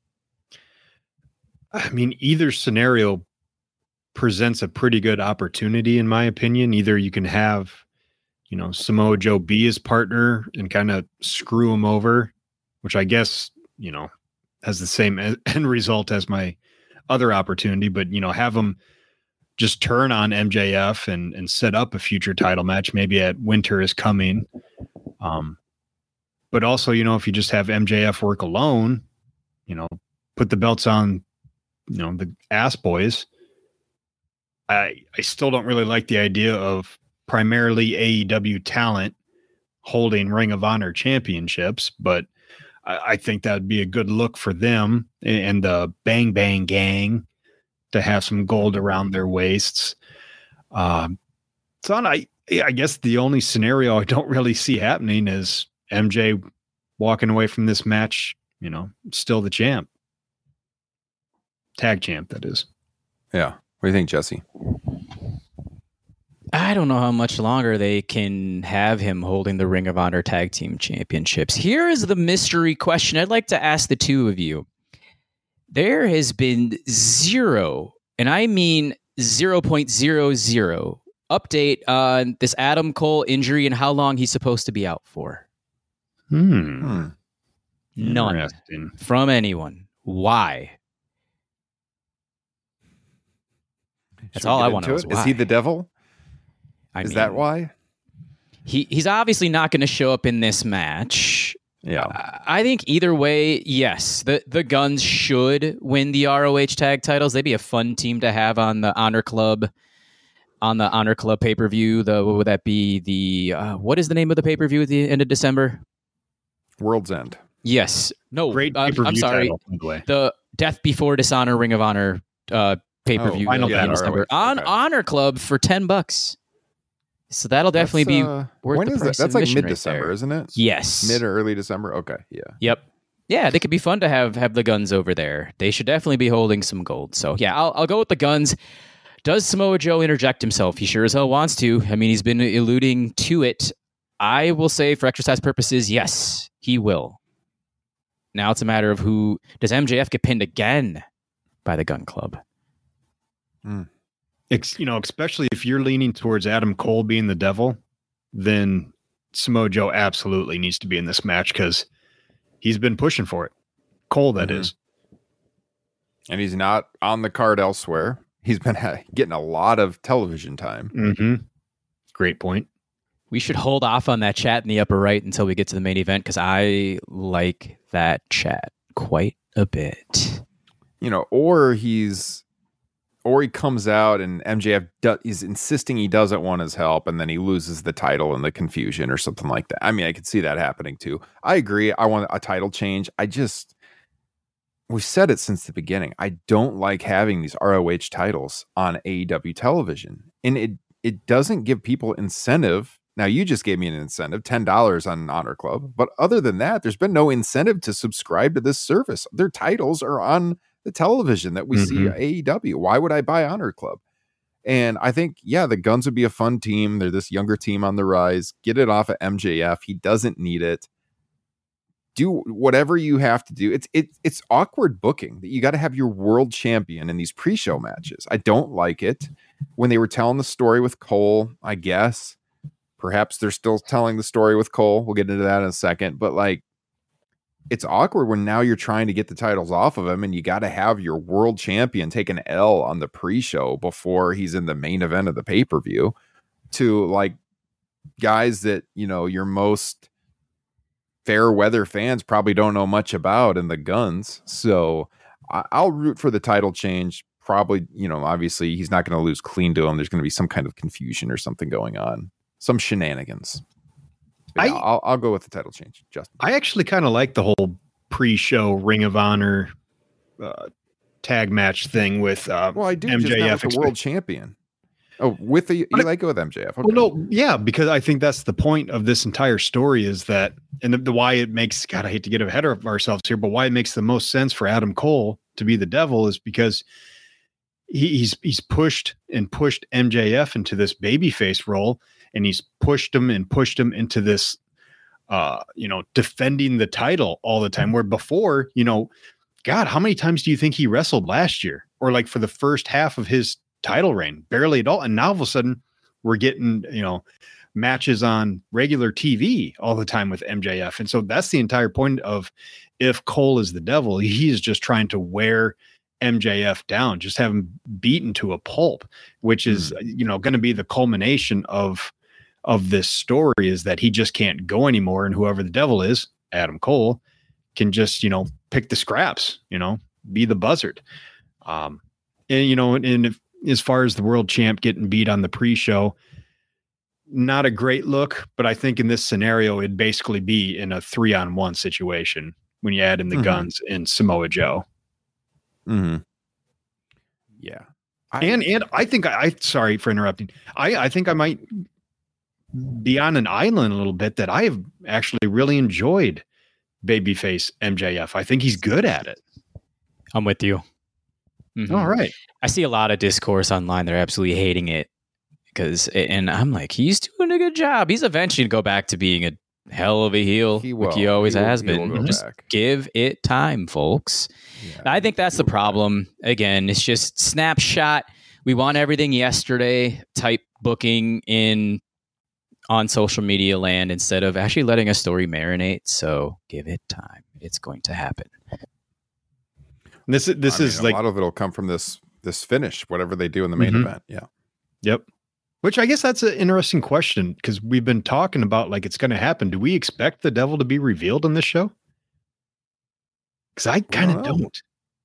I mean, either scenario presents a pretty good opportunity, in my opinion. Either you can have, Samoa Joe be his partner and kind of screw him over, which I guess, has the same end result as my other opportunity, but, have him just turn on MJF and set up a future title match, maybe at Winter is Coming. But also, if you just have MJF work alone, put the belts on, the ass boys. I still don't really like the idea of primarily AEW talent holding Ring of Honor championships, but I think that would be a good look for them and the Bang Bang Gang to have some gold around their waists. I guess the only scenario I don't really see happening is MJ walking away from this match, still the champ. Tag champ, that is. Yeah. What do you think, Jesse? I don't know how much longer they can have him holding the Ring of Honor Tag Team Championships. Here is the mystery question I'd like to ask the two of you. There has been zero, and I mean 0.00 update on this Adam Cole injury and how long he's supposed to be out for. None from anyone. Why? That's all I want to know. Is he the devil? Is that why? He's obviously not going to show up in this match. Yeah. I think either way, yes, the Guns should win the ROH tag titles. They'd be a fun team to have on the Honor Club pay-per-view. What would that be? The what is the name of the pay-per-view at the end of December? World's End. Yes. No, great I'm sorry. title, by the way. The Death Before Dishonor Ring of Honor pay-per-view Final Battle. December on Honor Club for $10. So that'll definitely be worth when the is price that? That's of like admission mid-December, right isn't it? Yes. Mid or early December? Okay, yeah. Yep. Yeah, they could be fun to have the Guns over there. They should definitely be holding some gold. So yeah, I'll go with the Guns. Does Samoa Joe interject himself? He sure as hell wants to. I mean, he's been alluding to it. I will say for exercise purposes, yes, he will. Now it's a matter of who does MJF get pinned again by the Gun Club. Especially if you're leaning towards Adam Cole being the devil, then Samoa Joe absolutely needs to be in this match because he's been pushing for it. Cole, that is. And he's not on the card elsewhere. He's been getting a lot of television time. Mm-hmm. Great point. We should hold off on that chat in the upper right until we get to the main event because I like that chat quite a bit. Or he comes out and MJF is insisting he doesn't want his help, and then he loses the title in the confusion or something like that. I mean, I could see that happening too. I agree. I want a title change. we've said it since the beginning. I don't like having these ROH titles on AEW television, and it doesn't give people incentive. Now, you just gave me an incentive, $10 on Honor Club, but other than that, there's been no incentive to subscribe to this service. Their titles are on the television that we see AEW. Why would I buy Honor Club? And I think, yeah, the Guns would be a fun team. They're this younger team on the rise. Get it off of MJF. He doesn't need it. Do whatever you have to do. It's awkward booking that you got to have your world champion in these pre-show matches. I don't like it. When they were telling the story with Cole, I guess, perhaps they're still telling the story with Cole. We'll get into that in a second. But like, it's awkward when now you're trying to get the titles off of him and you got to have your world champion take an L on the pre-show before he's in the main event of the pay-per-view to like guys that, you know, your most fair weather fans probably don't know much about in the Guns. So I'll root for the title change. Probably, you know, obviously he's not going to lose clean to him. There's going to be some kind of confusion or something going on. Some shenanigans. Yeah, I'll go with the title change, Justin. I actually kind of like the whole pre-show Ring of Honor tag match thing with well, I do MJF, with the world champion. Oh, with the you like go with MJF? Okay. Well, no, yeah, because I think that's the point of this entire story is that, and the why it makes. God, I hate to get ahead of ourselves here, but why it makes the most sense for Adam Cole to be the devil is because he's pushed MJF into this babyface role. And he's pushed him into this, defending the title all the time. Where before, God, how many times do you think he wrestled last year? Or like for the first half of his title reign? Barely at all. And now all of a sudden we're getting, matches on regular TV all the time with MJF. And so that's the entire point of if Cole is the devil, he is just trying to wear MJF down, just have him beaten to a pulp, which is, going to be the culmination of this story is that he just can't go anymore. And whoever the devil is, Adam Cole, can just, pick the scraps, be the buzzard. And as far as the world champ getting beat on the pre-show, not a great look, but I think in this scenario, it'd basically be in a 3-on-1 situation when you add in the Guns and Samoa Joe. Mm-hmm. Yeah. And I think sorry for interrupting. I think I might be on an island a little bit that I have actually really enjoyed babyface MJF. I think he's good at it. I'm with you. Mm-hmm. All right. I see a lot of discourse online. They're absolutely hating it and I'm like, he's doing a good job. He's eventually going to go back to being a hell of a heel. Like he always has been. Just give it time, folks. Yeah. I think that's the problem. Again, it's just snapshot. We want everything yesterday type booking on social media land instead of actually letting a story marinate. So give it time. It's going to happen. This is like a lot of it'll come from this finish, whatever they do in the main event. Yeah. Yep. Which I guess that's an interesting question because we've been talking about like it's going to happen. Do we expect the devil to be revealed in this show? Because I kind of don't.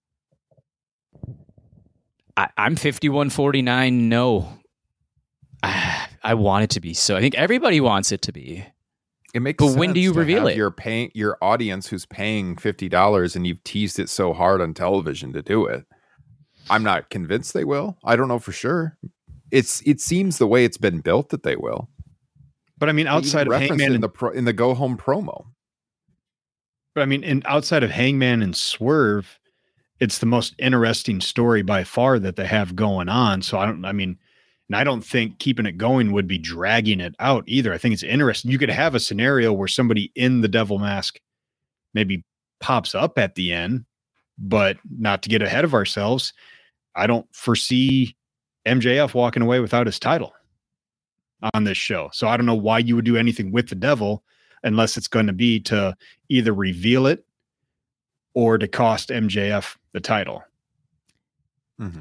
I'm 51-49. No. I want it to be so. I think everybody wants it to be. It makes sense. But when do you reveal it? You're paying your audience who's paying $50 and you've teased it so hard on television to do it. I'm not convinced they will. I don't know for sure. It seems the way it's been built that they will. But I mean, outside of Hangman in the go home promo. But I mean, outside of Hangman and Swerve, it's the most interesting story by far that they have going on. So I don't think keeping it going would be dragging it out either. I think it's interesting. You could have a scenario where somebody in the devil mask maybe pops up at the end, but not to get ahead of ourselves. I don't foresee MJF walking away without his title on this show. So I don't know why you would do anything with the devil unless it's going to be to either reveal it or to cost MJF the title. Mm-hmm.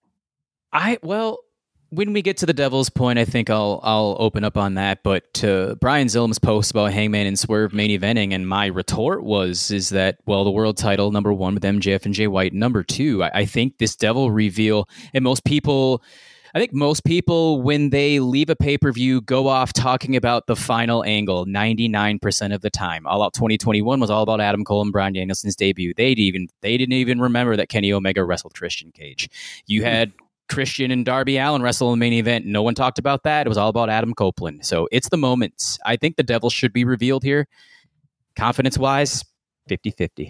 When we get to the devil's point, I think I'll open up on that. But to Brian Zillum's post about Hangman and Swerve main eventing, and my retort is that, well, the world title, number one, with MJF and Jay White. Number two, I think this devil reveal, and most people, I think most people, when they leave a pay-per-view, go off talking about the final angle 99% of the time. All Out 2021 was all about Adam Cole and Bryan Danielson's debut. They didn't even remember that Kenny Omega wrestled Christian Cage. You had Christian and Darby Allin wrestle in the main event. No one talked about that. It was all about Adam Copeland. So it's the moments. I think the devil should be revealed here. Confidence-wise, 50-50.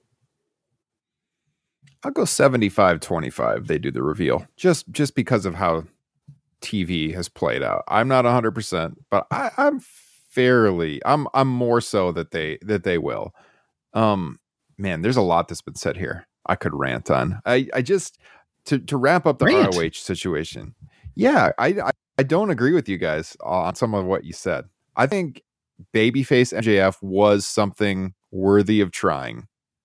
I'll go 75-25. They do the reveal just because of how TV has played out. I'm not 100%, but I'm more so that they will. Man, there's a lot that's been said here. I could rant on. I just to wrap up the ROH situation. Yeah, I don't agree with you guys on some of what you said. I think babyface MJF was something worthy of trying.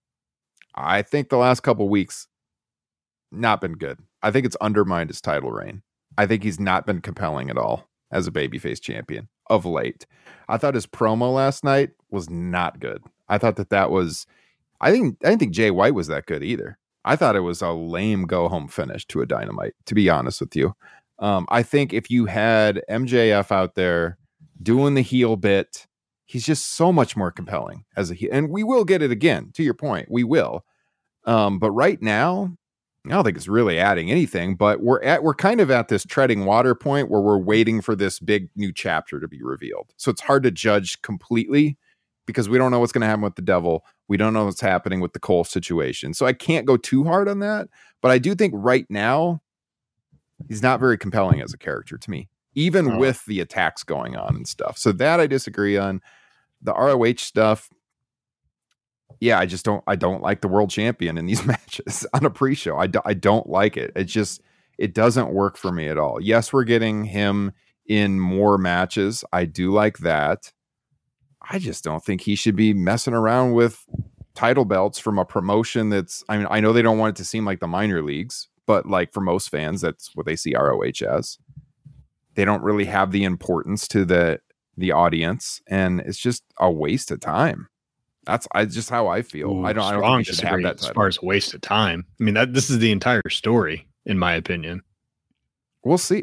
I think the last couple weeks not been good. I think it's undermined his title reign. I think he's not been compelling at all as a babyface champion of late. I thought his promo last night was not good. I thought that was I didn't think Jay White was that good either. I thought it was a lame go home finish to a Dynamite, to be honest with you. I think if you had MJF out there doing the heel bit, he's just so much more compelling as a heel. And we will get it again, to your point. We will. But right now, I don't think it's really adding anything, but we're kind of at this treading water point where we're waiting for this big new chapter to be revealed. So it's hard to judge completely because we don't know what's going to happen with the devil. We don't know what's happening with the Cole situation. So I can't go too hard on that, but I do think right now he's not very compelling as a character to me, even with the attacks going on and stuff. So that I disagree on. The ROH stuff, yeah, I don't like the world champion in these matches on a pre-show. I don't like it. It doesn't work for me at all. Yes, we're getting him in more matches. I do like that. I just don't think he should be messing around with title belts from a promotion I know they don't want it to seem like the minor leagues, but like for most fans, that's what they see ROH as. They don't really have the importance to the audience, and it's just a waste of time. That's just how I feel. Ooh, I don't think you should have that title. As far as a waste of time. I mean, this is the entire story, in my opinion. We'll see.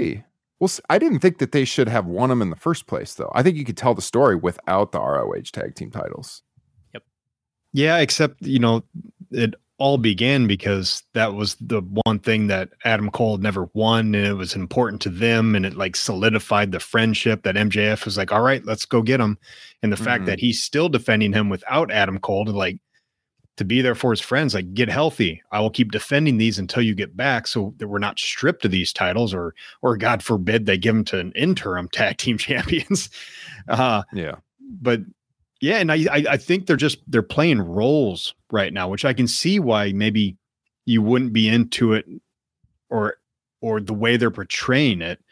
I didn't think that they should have won them in the first place, though. I think you could tell the story without the ROH tag team titles. Yep. Yeah, except, it all began because that was the one thing that Adam Cole had never won, and it was important to them, and it like solidified the friendship that MJF was like, all right, let's go get him. And the fact that he's still defending him without Adam Cole to be there for his friends, like, get healthy. I will keep defending these until you get back so that we're not stripped of these titles or God forbid they give them to an interim tag team champions. Yeah. But yeah, and I think they're playing roles right now, which I can see why maybe you wouldn't be into it or the way they're portraying it.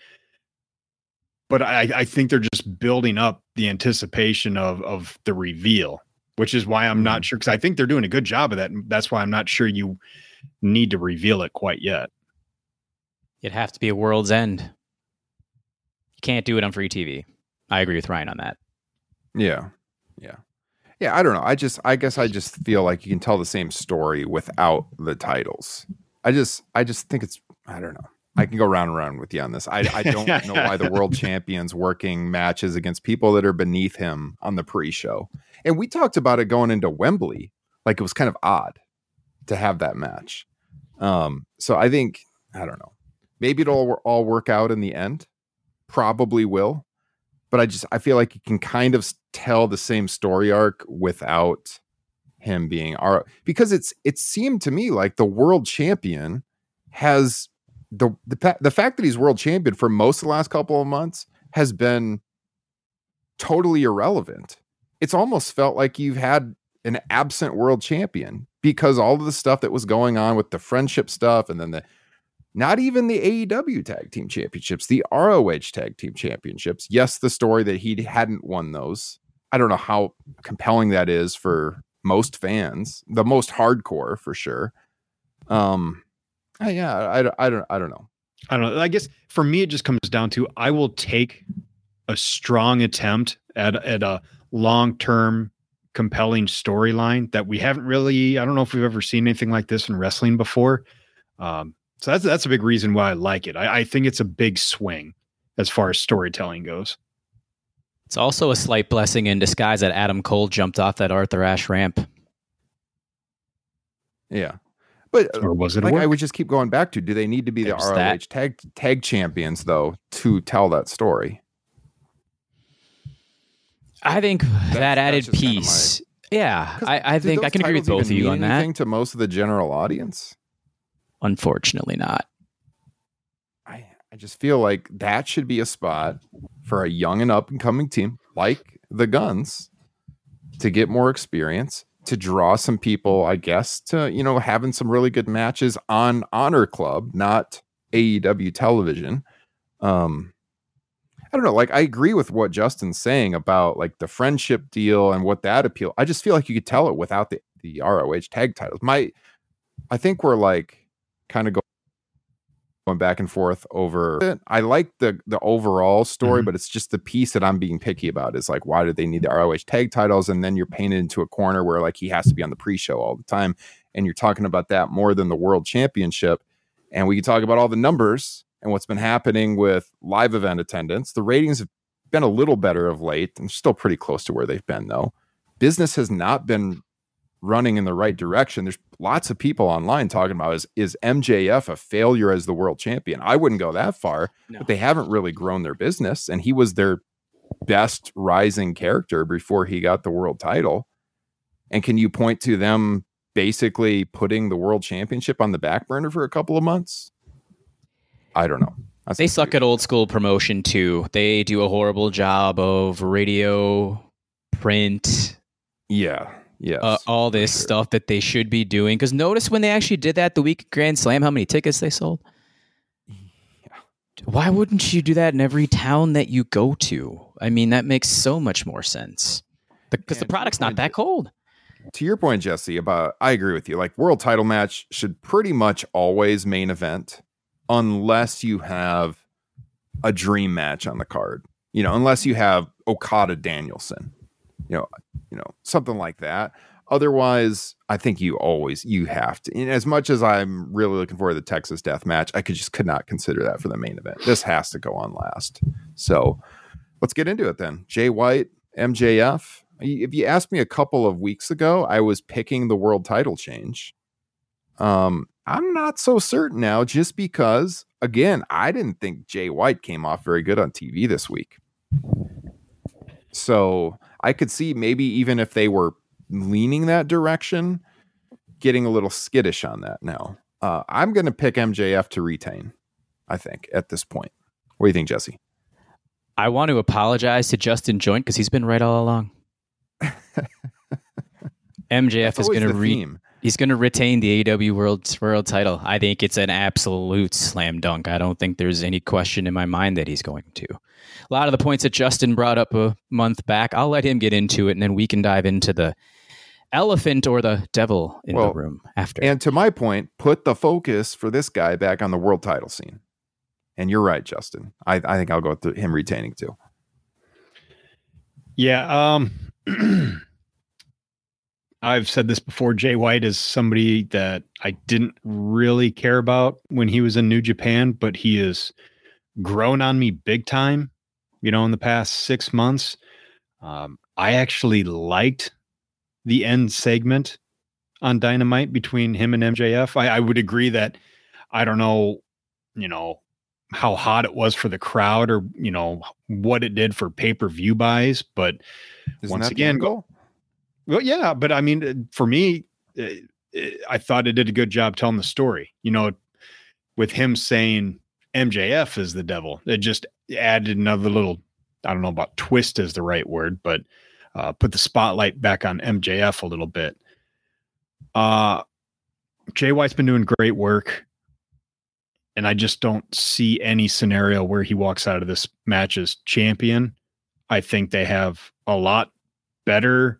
But I think they're just building up the anticipation of the reveal, which is why I'm not sure, because I think they're doing a good job of that. And that's why I'm not sure you need to reveal it quite yet. It'd have to be a World's End. You can't do it on free TV. I agree with Ryan on that. Yeah. I don't know. I guess I just feel like you can tell the same story without the titles. I just think I don't know. I can go round and round with you on this. I don't know why the world champion's working matches against people that are beneath him on the pre-show. And we talked about it going into Wembley. Like, it was kind of odd to have that match. So I think, I don't know. Maybe it'll all work out in the end. Probably will. But I feel like you can kind of tell the same story arc without him being because it seemed to me like the world champion has the fact that he's world champion for most of the last couple of months has been totally irrelevant. It's almost felt like you've had an absent world champion because all of the stuff that was going on with the friendship stuff, and then not even the AEW tag team championships, the ROH tag team championships. Yes, the story that he hadn't won those. I don't know how compelling that is for most fans, the most hardcore for sure. Yeah, I don't know. I don't know. I guess for me, it just comes down to, I will take a strong attempt at a long-term compelling storyline that we haven't really, I don't know if we've ever seen anything like this in wrestling before. So that's a big reason why I like it. I think it's a big swing as far as storytelling goes. It's also a slight blessing in disguise that Adam Cole jumped off that Arthur Ashe ramp. Yeah. But or was it like I would just keep going back to, do they need to be There's the ROH tag champions though to tell that story? I think that added piece. I think I can agree with both of you on that. Anything to most of the general audience? Unfortunately not. I just feel like that should be a spot for a young and up and coming team like the Guns to get more experience, to draw some people, I guess, to, you know, having some really good matches on Honor Club, not AEW television. I don't know. Like, I agree with what Justin's saying about like the friendship deal and what that appeal. I just feel like you could tell it without the ROH tag titles. I think we're like kind of going back and forth over it. I like the overall story, but it's just the piece that I'm being picky about is like, why do they need the ROH tag titles? And then you're painted into a corner where like he has to be on the pre-show all the time. And you're talking about that more than the world championship. And we can talk about all the numbers and what's been happening with live event attendance. The ratings have been a little better of late and still pretty close to where they've been though. Business has not been running in the right direction. There's lots of people online talking about is MJF a failure as the world champion? I wouldn't go that far, but they haven't really grown their business, and he was their best rising character before he got the world title. And can you point to them basically putting the world championship on the back burner for a couple of months? I don't know. They suck at old school promotion too. They do a horrible job of radio, print. Yeah. Yes, all this stuff that they should be doing. Because notice when they actually did that the week of Grand Slam, how many tickets they sold? Yeah. Why wouldn't you do that in every town that you go to? I mean, that makes so much more sense. Because the product's not that cold. To your point, Jesse, I agree with you. Like, world title match should pretty much always main event unless you have a dream match on the card. You know, unless you have Okada Danielson. You know, something like that. Otherwise, I think you have to. And as much as I'm really looking forward to the Texas Death Match, I could not consider that for the main event. This has to go on last. So let's get into it then. Jay White, MJF. If you asked me a couple of weeks ago, I was picking the world title change. I'm not so certain now, just because, again, I didn't think Jay White came off very good on TV this week. So I could see maybe even if they were leaning that direction, getting a little skittish on that now. I'm going to pick MJF to retain, I think, at this point. What do you think, Jesse? I want to apologize to Justin Joint because he's been right all along. MJF is going to he's going to retain the AEW world title. I think it's an absolute slam dunk. I don't think there's any question in my mind that he's going to. A lot of the points that Justin brought up a month back, I'll let him get into it, and then we can dive into the elephant or the devil in the room after. And to my point, put the focus for this guy back on the world title scene. And you're right, Justin. I think I'll go with him retaining too. Yeah. I've said this before. Jay White is somebody that I didn't really care about when he was in New Japan, but he has grown on me big time, you know, in the past 6 months. I actually liked the end segment on Dynamite between him and MJF. I would agree that I don't know, you know, how hot it was for the crowd or, you know, what it did for pay-per-view buys, but once again, well, yeah, but I mean, for me, I thought it did a good job telling the story, you know, with him saying MJF is the devil. It just added another little, I don't know about twist is the right word, but put the spotlight back on MJF a little bit. Jay White's been doing great work, and I just don't see any scenario where he walks out of this match as champion. I think they have a lot better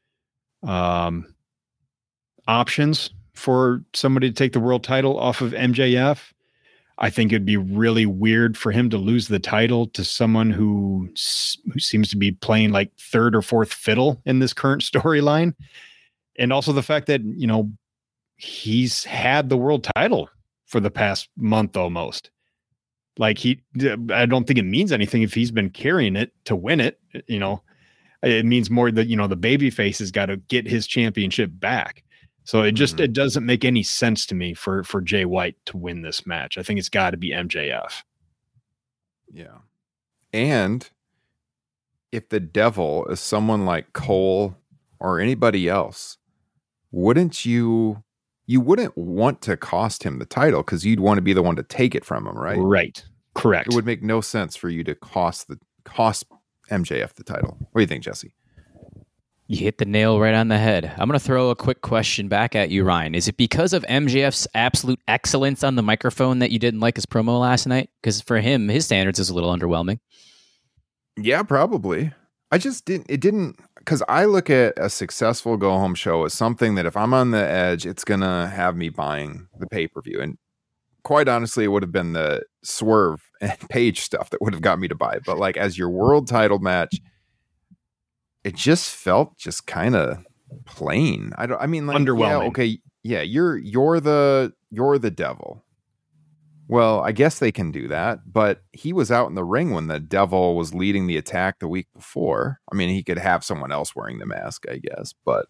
options for somebody to take the world title off of MJF. I think it'd be really weird for him to lose the title to someone who seems to be playing like third or fourth fiddle in this current storyline. And also the fact that, you know, he's had the world title for the past month almost. Like I don't think it means anything if he's been carrying it to win it. You know, it means more that, you know, the babyface has got to get his championship back. So it just, it doesn't make any sense to me for Jay White to win this match. I think it's got to be MJF. Yeah. And if the Devil is someone like Cole or anybody else, wouldn't you wouldn't want to cost him the title because you'd want to be the one to take it from him, right? Right. Correct. It would make no sense for you to cost MJF the title. What do you think, Jesse? You hit the nail right on the head. I'm going to throw a quick question back at you, Ryan. Is it because of MJF's absolute excellence on the microphone that you didn't like his promo last night? Because for him, his standards is a little underwhelming. Yeah, probably. I just didn't, because I look at a successful go-home show as something that if I'm on the edge, it's going to have me buying the pay-per-view. And quite honestly, it would have been the Swerve and Page stuff that would have got me to buy it. But like as your world title match, it just felt just kind of plain. I mean, like, underwhelming. Yeah, you're the Devil. Well, I guess they can do that, but he was out in the ring when the Devil was leading the attack the week before. I mean, he could have someone else wearing the mask, I guess, but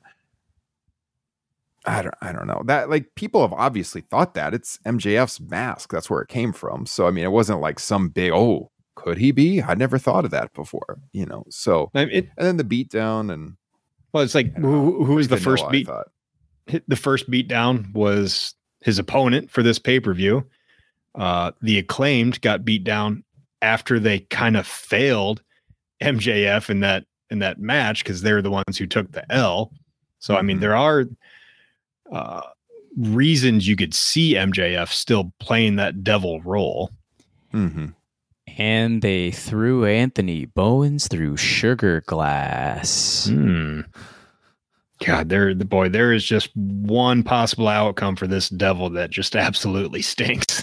I don't know. That, like, people have obviously thought that it's MJF's mask. That's where it came from. So I mean, it wasn't like some big, could he be? I'd never thought of that before, you know. So and then the beatdown, and well, it's like who was the first beat? The first beatdown was his opponent for this pay-per-view. The Acclaimed got beat down after they kind of failed MJF in that match because they're the ones who took the L. So I mean, there are reasons you could see MJF still playing that Devil role. Mm-hmm. And they threw Anthony Bowens through sugar glass. God, there is just one possible outcome for this Devil that just absolutely stinks.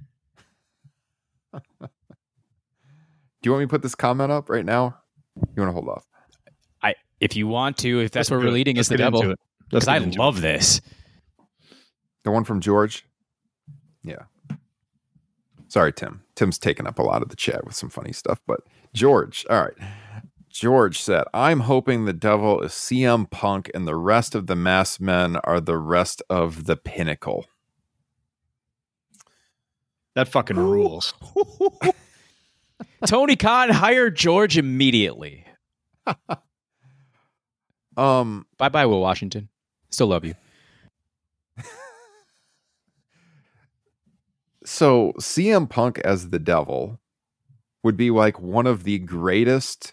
Do you want me to put this comment up right now? You want to hold off? If you want to, if that's where we're leading is the Devil. Because I love this. The one from George? Yeah. Sorry, Tim. Tim's taken up a lot of the chat with some funny stuff, but George, all right. George said, I'm hoping the Devil is CM Punk and the rest of the masked men are the rest of the Pinnacle. That fucking rules. Tony Khan hired George immediately. Bye-bye, Will Washington. Still love you. So CM Punk as the Devil would be like one of the greatest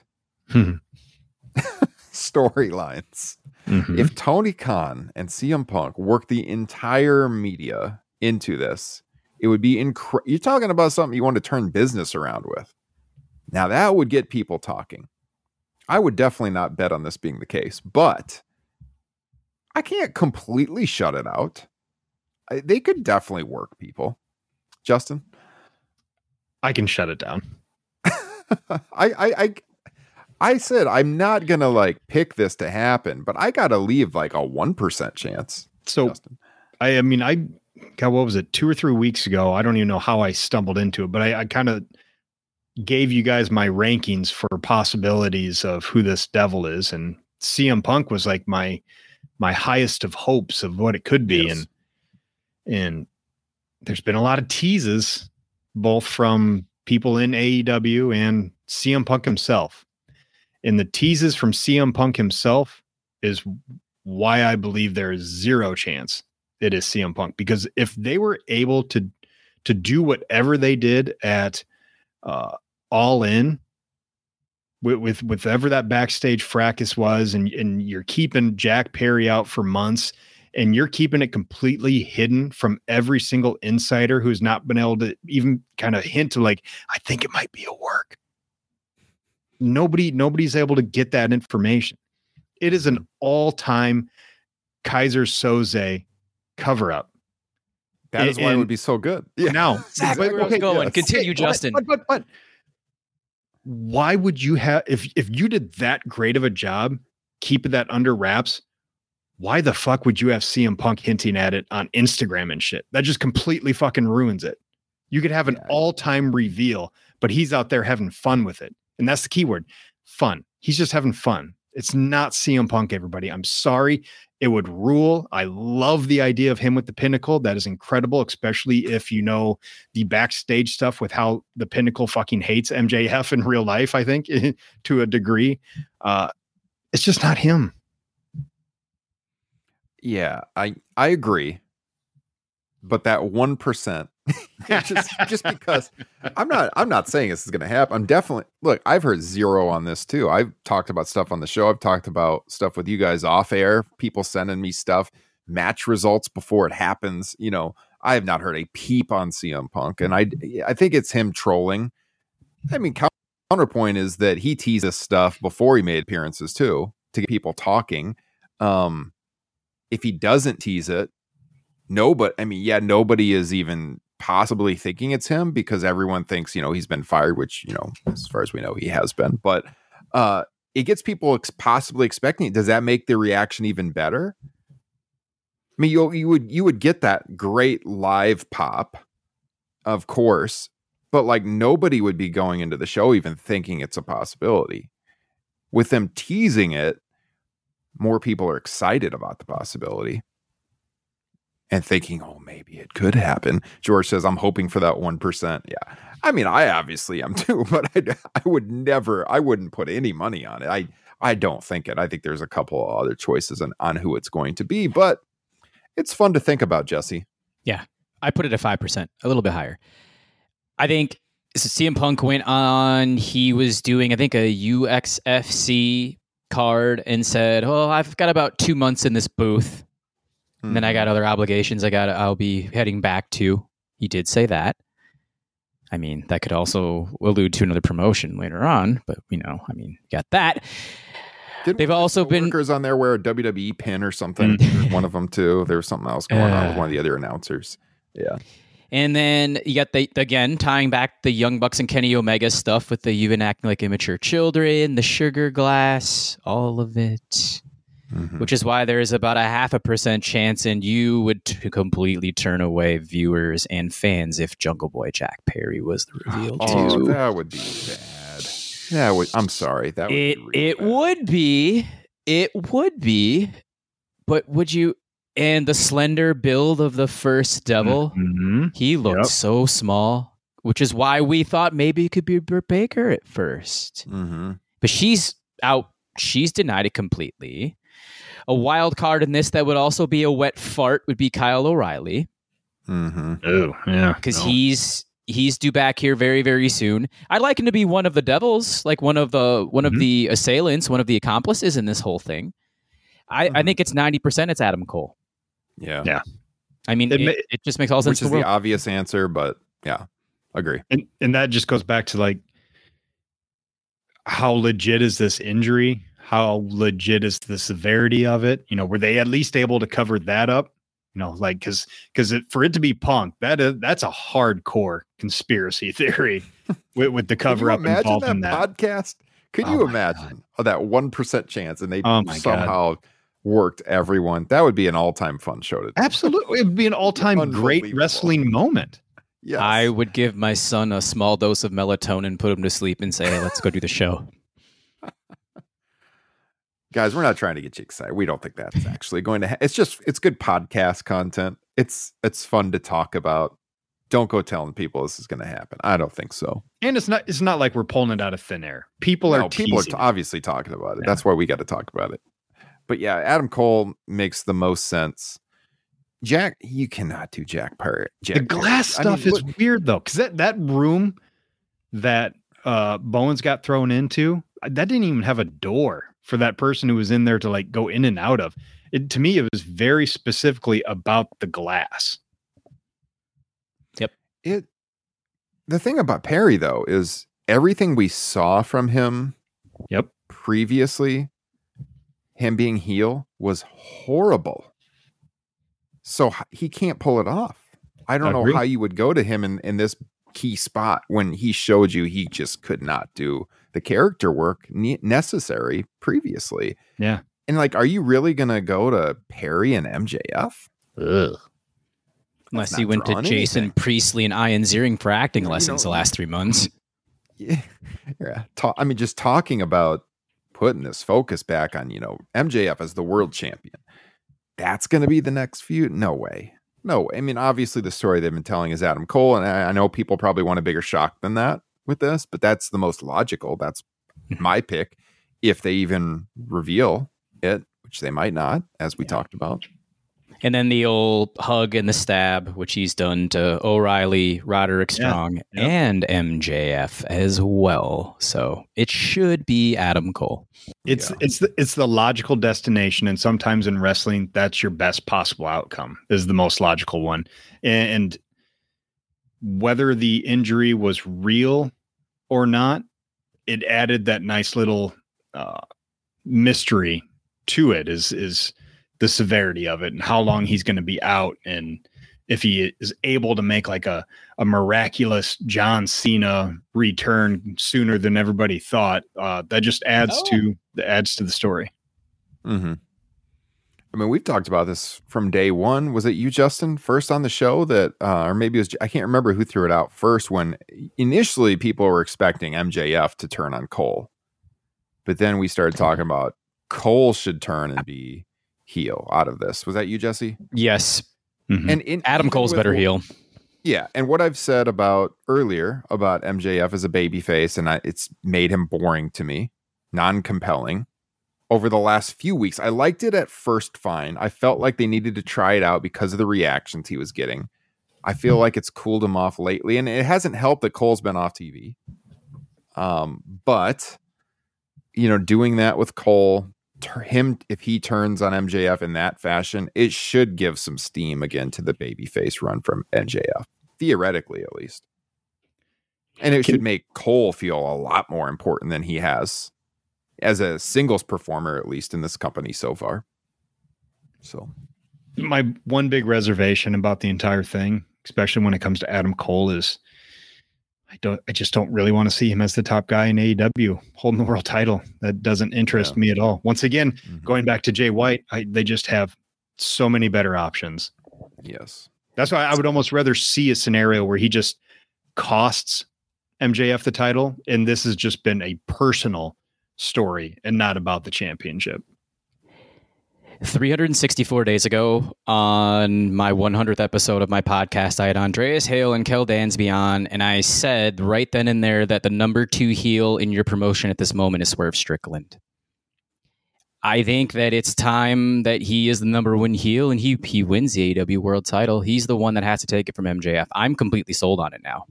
storylines. Mm-hmm. If Tony Khan and CM Punk work the entire media into this, it would be incredible. You're talking about something you want to turn business around with. Now that would get people talking. I would definitely not bet on this being the case, but I can't completely shut it out. They could definitely work people. Justin? I can shut it down. I said I'm not gonna like pick this to happen, but I gotta leave like a 1% chance. So Justin. I mean, God, what was it, 2 or 3 weeks ago? I don't even know how I stumbled into it, but I kind of gave you guys my rankings for possibilities of who this Devil is, and CM Punk was like my highest of hopes of what it could be. Yes. And there's been a lot of teases, both from people in AEW and CM Punk himself. And the teases from CM Punk himself is why I believe there is zero chance it is CM Punk. Because if they were able to do whatever they did at All In, with whatever that backstage fracas was, and you're keeping Jack Perry out for months, and you're keeping it completely hidden from every single insider who's not been able to even kind of hint to like, I think it might be a work. Nobody's able to get that information. It is an all-time Kaiser Soze cover-up. That is why it would be so good. Yeah. Now, exactly where I was going. Yes. Continue, Justin. But why would you have, if you did that great of a job keeping that under wraps, why the fuck would you have CM Punk hinting at it on Instagram and shit? That just completely fucking ruins it. You could have an all-time reveal, but he's out there having fun with it. And that's the key word, fun. He's just having fun. It's not CM Punk, everybody. I'm sorry. It would rule. I love the idea of him with the Pinnacle. That is incredible, especially if you know the backstage stuff with how the Pinnacle fucking hates MJF in real life, I think, to a degree. It's just not him. Yeah, I agree. But that 1%, just because I'm not saying this is going to happen. I'm definitely, look, I've heard zero on this too. I've talked about stuff on the show. I've talked about stuff with you guys off air, people sending me stuff, match results before it happens. You know, I have not heard a peep on CM Punk, and I think it's him trolling. I mean, counterpoint is that he teases stuff before he made appearances too, to get people talking. If he doesn't tease it, nobody is even possibly thinking it's him, because everyone thinks, he's been fired, which, as far as we know, he has been. But it gets people possibly expecting it. Does that make the reaction even better? I mean, you would get that great live pop, of course, but like nobody would be going into the show even thinking it's a possibility. With them teasing it, more people are excited about the possibility and thinking, oh, maybe it could happen. George says, I'm hoping for that 1%. Yeah. I mean, I obviously am too, but I wouldn't put any money on it. I don't think it. I think there's a couple of other choices on who it's going to be, but it's fun to think about, Jesse. Yeah. I put it at 5%, a little bit higher. I think CM Punk went on, he was doing, I think, a UXFC card and said, oh, I've got about 2 months in this booth. And then I got other obligations I'll be heading back to. He did say that. I mean, that could also allude to another promotion later on, but got that. They've also been workers on there wear a WWE pin or something. One of them too. There was something else going on with one of the other announcers. Yeah. And then you got again tying back the Young Bucks and Kenny Omega stuff with the you've been acting like immature children, the sugar glass, all of it. Which is why there is about a 0.5% chance, and you would completely turn away viewers and fans if Jungle Boy Jack Perry was the reveal too. That would be bad. I'm sorry. That would be really bad. It would be. But would you? And the slender build of the first Devil, he looked so small, which is why we thought maybe it could be Britt Baker at first. But she's out. She's denied it completely. A wild card in this that would also be a wet fart would be Kyle O'Reilly. Oh, yeah. Because he's due back here very, very soon. I'd like him to be one of the devils, like one of the assailants, one of the accomplices in this whole thing. I think it's 90% it's Adam Cole. Yeah. I mean, it just makes all sense. Which is the obvious answer, but yeah, agree. And that just goes back to like, how legit is this injury? How legit is the severity of it? Were they at least able to cover that up? Because for it to be Punk, that's a hardcore conspiracy theory with the cover up involved in that podcast. Could you imagine that 1% chance, and they somehow worked everyone? That would be an all-time fun show to do. Absolutely, it would be an all-time great wrestling moment. Yes. I would give my son a small dose of melatonin, put him to sleep, and say, "Hey, let's go do the show." Guys, we're not trying to get you excited. We don't think that's actually going to it's good podcast content. It's fun to talk about. Don't go telling people this is going to happen. I don't think so. And it's not like we're pulling it out of thin air. People are obviously talking about it. Yeah. That's why we got to talk about it. But yeah, Adam Cole makes the most sense. Jack, you cannot do Jack Perry. The glass stuff is weird though, because that room that Bowens got thrown into, that didn't even have a door for that person who was in there to like go in and out of. To me, it was very specifically about the glass. Yep. The thing about Perry though is everything we saw from him previously, him being heel, was horrible. So he can't pull it off. I don't know how you would go to him in this key spot when he showed you he just could not do the character work necessary previously. Yeah. And like, are you really gonna go to Perry and MJF? Ugh. Unless not he went to drawing Jason anything. Priestley and Ian Ziering for acting lessons the last 3 months. Yeah. I mean, just talking about putting this focus back on, MJF as the world champion. That's going to be the next feud? No way. No. I mean, obviously the story they've been telling is Adam Cole. And I know people probably want a bigger shock than that with this, but that's the most logical. That's my pick. If they even reveal it, which they might not, as we talked about. And then the old hug and the stab, which he's done to O'Reilly, Roderick Strong, and MJF as well. So it should be Adam Cole. It's the logical destination, and sometimes in wrestling, that's your best possible outcome. Is the most logical one, and whether the injury was real or not, it added that nice little mystery to it. Is the severity of it and how long he's going to be out, and if he is able to make like a miraculous John Cena return sooner than everybody thought, that just adds to the story. Mm-hmm. I mean, we've talked about this from day one. Was it you, Justin, first on the show that, or maybe it was, I can't remember who threw it out first, when initially people were expecting MJF to turn on Cole, but then we started talking about Cole should turn and be heel out of this. Was that you, Jesse? Yes. Mm-hmm. And Adam Cole's better heel. Yeah. And what I've said earlier about MJF as a babyface, and it's made him boring to me, non-compelling over the last few weeks. I liked it at first fine. I felt like they needed to try it out because of the reactions he was getting. I feel like it's cooled him off lately, and it hasn't helped that Cole's been off TV. But doing that with Cole, if he turns on MJF in that fashion, it should give some steam again to the babyface run from MJF, theoretically at least. And it should make Cole feel a lot more important than he has as a singles performer, at least in this company so far. So my one big reservation about the entire thing, especially when it comes to Adam Cole, is I just don't really want to see him as the top guy in AEW holding the world title. That doesn't interest me at all. Once again, going back to Jay White, they just have so many better options. Yes. That's why I would almost rather see a scenario where he just costs MJF the title, and this has just been a personal story and not about the championship. 364 days ago, on my 100th episode of my podcast, I had Andreas Hale and Kel Dansby on, and I said right then and there that the number 2 heel in your promotion at this moment is Swerve Strickland. I think that it's time that he is the number 1 heel, and he wins the AEW World title. He's the one that has to take it from MJF. I'm completely sold on it now.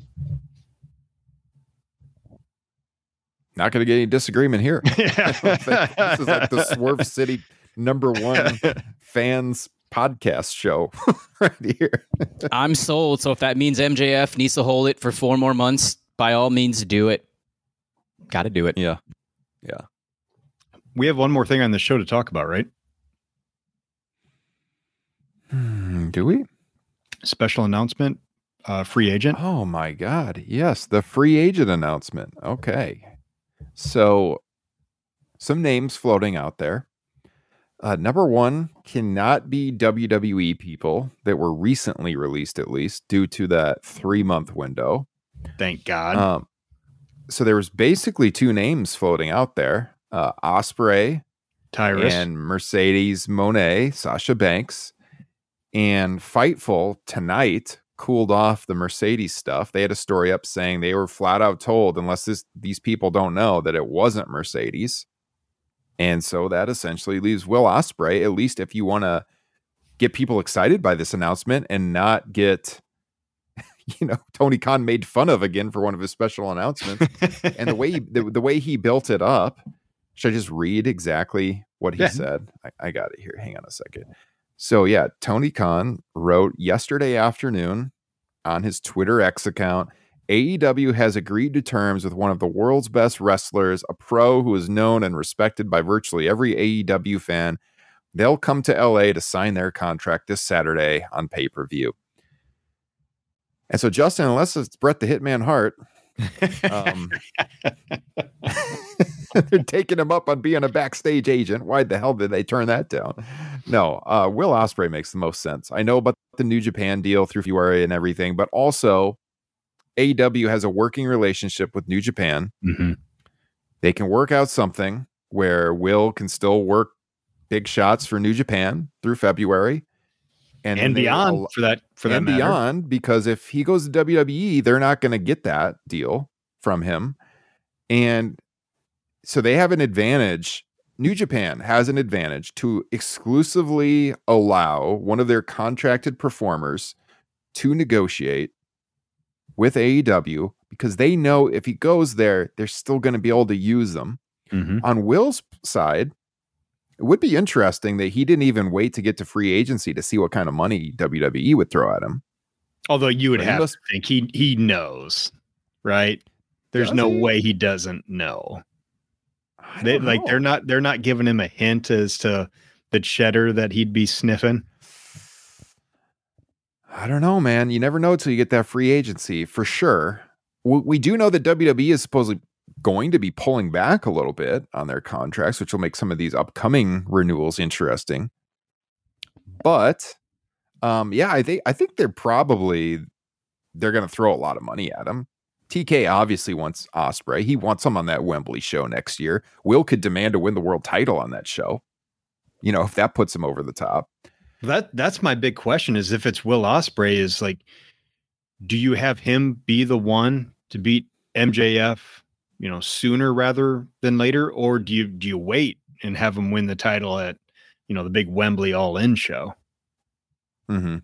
Not going to get any disagreement here. This is like the Swerve City number 1 fans podcast show right here. I'm sold. So if that means MJF needs to hold it for 4 more months, by all means do it. Got to do it. Yeah. We have one more thing on the show to talk about, right? Do we? Special announcement, free agent. Oh my God. Yes. The free agent announcement. Okay. So some names floating out there. Number 1 cannot be WWE people that were recently released, at least due to that 3-month window. Thank God. So there was basically 2 names floating out there: Ospreay, Tyrus, and Mercedes Moné, Sasha Banks. And Fightful tonight cooled off the Mercedes stuff. They had a story up saying they were flat out told, unless these people don't know, that it wasn't Mercedes. And so that essentially leaves Will Ospreay, at least if you want to get people excited by this announcement and not get, Tony Khan made fun of again for one of his special announcements. And the way he built it up, should I just read exactly what he said? I got it here. Hang on a second. So yeah, Tony Khan wrote yesterday afternoon on his Twitter X account, AEW has agreed to terms with one of the world's best wrestlers, a pro who is known and respected by virtually every AEW fan. They'll come to LA to sign their contract this Saturday on pay-per-view. And so, Justin, unless it's Bret the Hitman Hart, They're taking him up on being a backstage agent. Why the hell did they turn that down? No, Will Ospreay makes the most sense. I know about the New Japan deal through February and everything, but also AEW has a working relationship with New Japan. Mm-hmm. They can work out something where Will can still work big shots for New Japan through February and beyond for that matter. Beyond, because if he goes to WWE, they're not going to get that deal from him. And so they have an advantage. New Japan has an advantage to exclusively allow one of their contracted performers to negotiate with AEW, because they know if he goes there, they're still going to be able to use them. Mm-hmm. On Will's side, it would be interesting that he didn't even wait to get to free agency to see what kind of money WWE would throw at him. Although you would have to think he knows, right? There's no way he doesn't know. They're not giving him a hint as to the cheddar that he'd be sniffing. I don't know, man. You never know till you get that free agency for sure. We do know that WWE is supposedly going to be pulling back a little bit on their contracts, which will make some of these upcoming renewals interesting. But I think they're going to throw a lot of money at him. TK obviously wants Ospreay. He wants him on that Wembley show next year. Will could demand to win the world title on that show. If that puts him over the top. That's my big question, is if it's Will Ospreay, is like, do you have him be the one to beat MJF, sooner rather than later? Or do you wait and have him win the title at, the big Wembley All In show? Mm-hmm.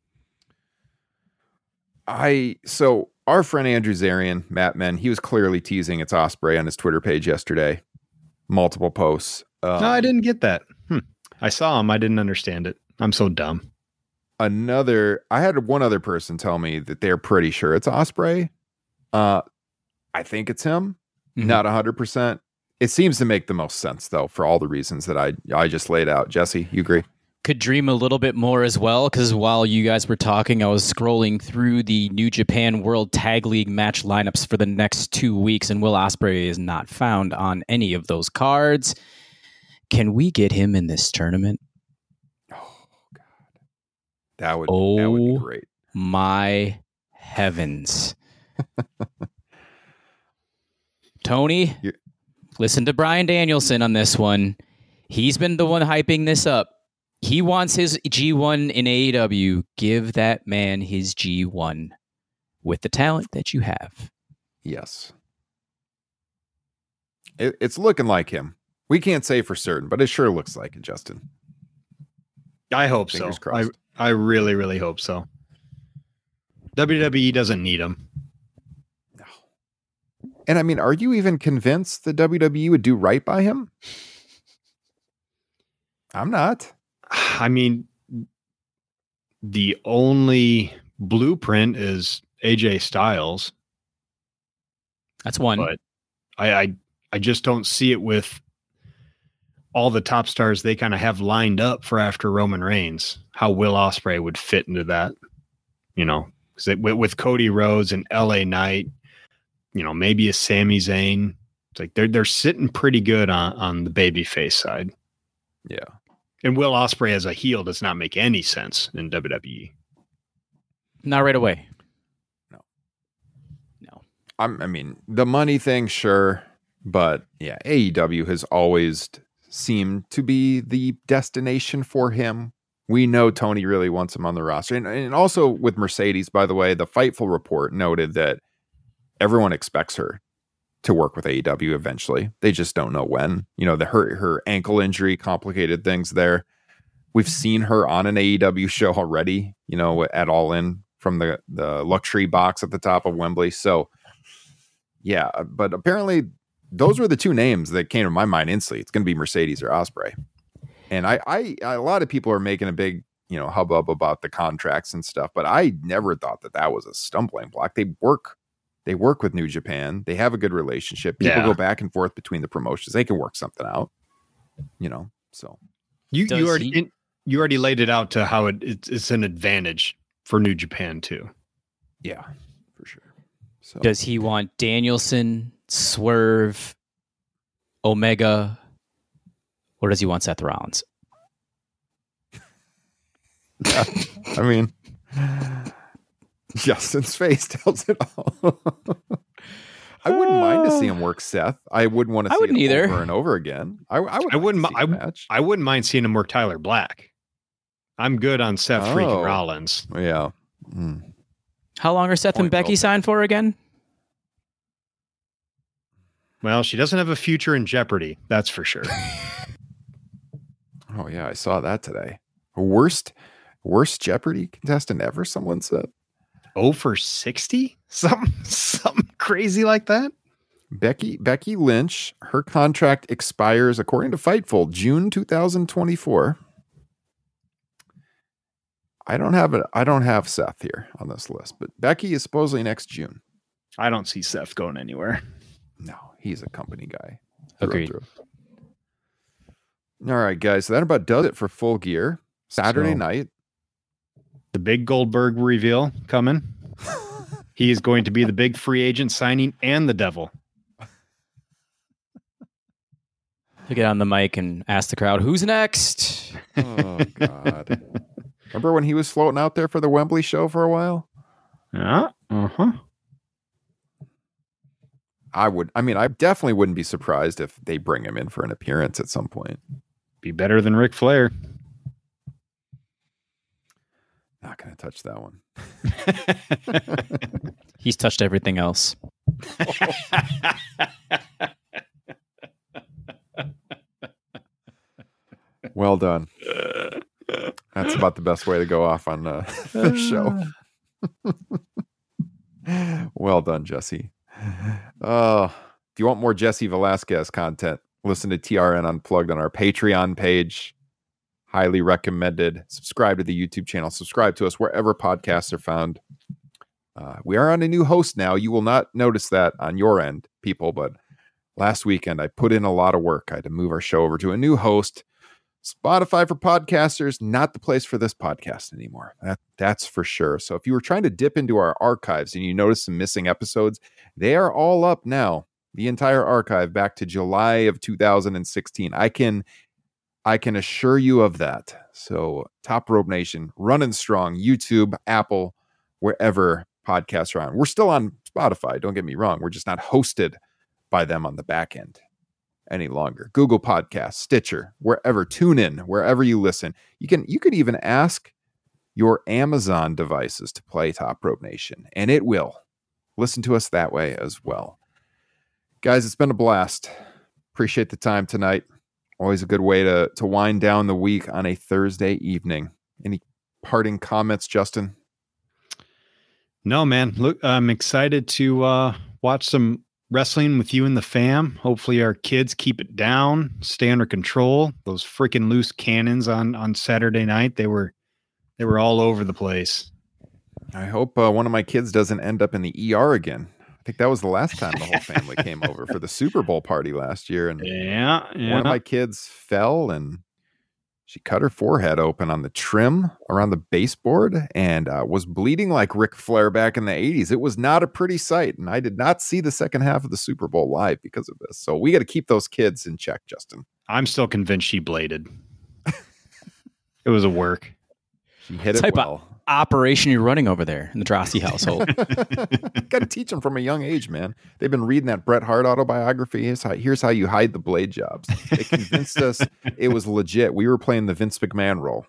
So our friend Andrew Zarian, Matt Men, he was clearly teasing it's Ospreay on his Twitter page yesterday. Multiple posts. No, I didn't get that. I saw him. I didn't understand it. I'm so dumb. I had one other person tell me that they're pretty sure it's Ospreay. I think it's him. Mm-hmm. Not 100%. It seems to make the most sense, though, for all the reasons that I just laid out. Jesse, you agree? Could dream a little bit more as well, because while you guys were talking, I was scrolling through the New Japan World Tag League match lineups for the next 2 weeks, and Will Ospreay is not found on any of those cards. Can we get him in this tournament? Oh, God. That would be great. My heavens. Tony, listen to Bryan Danielson on this one. He's been the one hyping this up. He wants his G1 in AEW. Give that man his G1 with the talent that you have. Yes. It's looking like him. We can't say for certain, but it sure looks like it, Justin. I hope Fingers crossed. I really, really hope so. WWE doesn't need him. No. And I mean, are you even convinced the WWE would do right by him? I'm not. I mean, the only blueprint is AJ Styles. That's one. But I just don't see it with all the top stars they kind of have lined up for after Roman Reigns, how Will Ospreay would fit into that, with Cody Rhodes and LA Knight, maybe a Sami Zayn. It's like they're sitting pretty good on the babyface side. Yeah. And Will Ospreay as a heel does not make any sense in WWE. Not right away. No. I mean, the money thing, sure. But yeah, AEW has always seemed to be the destination for him. We know Tony really wants him on the roster. And also with Mercedes, by the way, the Fightful report noted that everyone expects her to work with AEW eventually. They just don't know when. Her ankle injury complicated things there. We've seen her on an AEW show already, at All In from the luxury box at the top of Wembley. So yeah, but apparently those were the two names that came to my mind instantly. It's going to be Mercedes or Ospreay. And I a lot of people are making a big, hubbub about the contracts and stuff, but I never thought that was a stumbling block. They work with New Japan. They have a good relationship. People go back and forth between the promotions. They can work something out, so you already laid it out to how it's an advantage for New Japan too. Yeah, for sure. So does he want Danielson, Swerve, Omega, or does he want Seth Rollins? I mean, Justin's face tells it all. I wouldn't mind to see him work Seth. I wouldn't want to see it over and over again. I wouldn't mind seeing him work Tyler Black. I'm good on Seth freaking Rollins. Yeah. How long are Seth and Becky signed for again? Well, she doesn't have a future in Jeopardy. That's for sure. Oh yeah, I saw that today. Worst Jeopardy contestant ever, someone said. 0 for 60? Something crazy like that? Becky Lynch, her contract expires, according to Fightful, June 2024. I don't have Seth here on this list, but Becky is supposedly next June. I don't see Seth going anywhere. No, he's a company guy. Agreed. All right, guys. So that about does it for Full Gear. Saturday night. The big Goldberg reveal coming. He is going to be the big free agent signing and the devil. To get on the mic and ask the crowd, who's next? Oh, God. Remember when he was floating out there for the Wembley show for a while? Yeah. Uh-huh. I definitely wouldn't be surprised if they bring him in for an appearance at some point. Be better than Ric Flair. Not going to touch that one. He's touched everything else. Well done. That's about the best way to go off on the show. Well done, Jesse. If you want more Jesse Velasquez content, listen to TRN Unplugged on our Patreon page. Highly recommended. Subscribe to the YouTube channel. Subscribe to us wherever podcasts are found. We are on a new host now. You will not notice that on your end, people, but last weekend I put in a lot of work. I had to move our show over to a new host. Spotify for podcasters, not the place for this podcast anymore. That's for sure. So if you were trying to dip into our archives and you notice some missing episodes, they are all up now. The entire archive back to July of 2016. I can assure you of that. So Top Rope Nation, running strong, YouTube, Apple, wherever podcasts are on. We're still on Spotify, don't get me wrong. We're just not hosted by them on the back end any longer. Google Podcasts, Stitcher, wherever, TuneIn, wherever you listen. You could even ask your Amazon devices to play Top Rope Nation, and it will. Listen to us that way as well. Guys, it's been a blast. Appreciate the time tonight. Always a good way to wind down the week on a Thursday evening. Any parting comments, Justin? No, man. Look, I'm excited to watch some wrestling with you and the fam. Hopefully our kids keep it down, stay under control. Those freaking loose cannons on Saturday night, they were all over the place. I hope one of my kids doesn't end up in the ER again. I think that was the last time the whole family came over for the Super Bowl party last year. And one of my kids fell and she cut her forehead open on the trim around the baseboard and was bleeding like Ric Flair back in the 80s. It was not a pretty sight. And I did not see the second half of the Super Bowl live because of this. So we got to keep those kids in check, Justin. I'm still convinced she bladed. It was a work. She hit it well. Operation you're running over there in the Drosy household. Got to teach them from a young age, man. They've been reading that Bret Hart autobiography. Here's how you hide the blade jobs. They convinced us it was legit. We were playing the Vince McMahon role.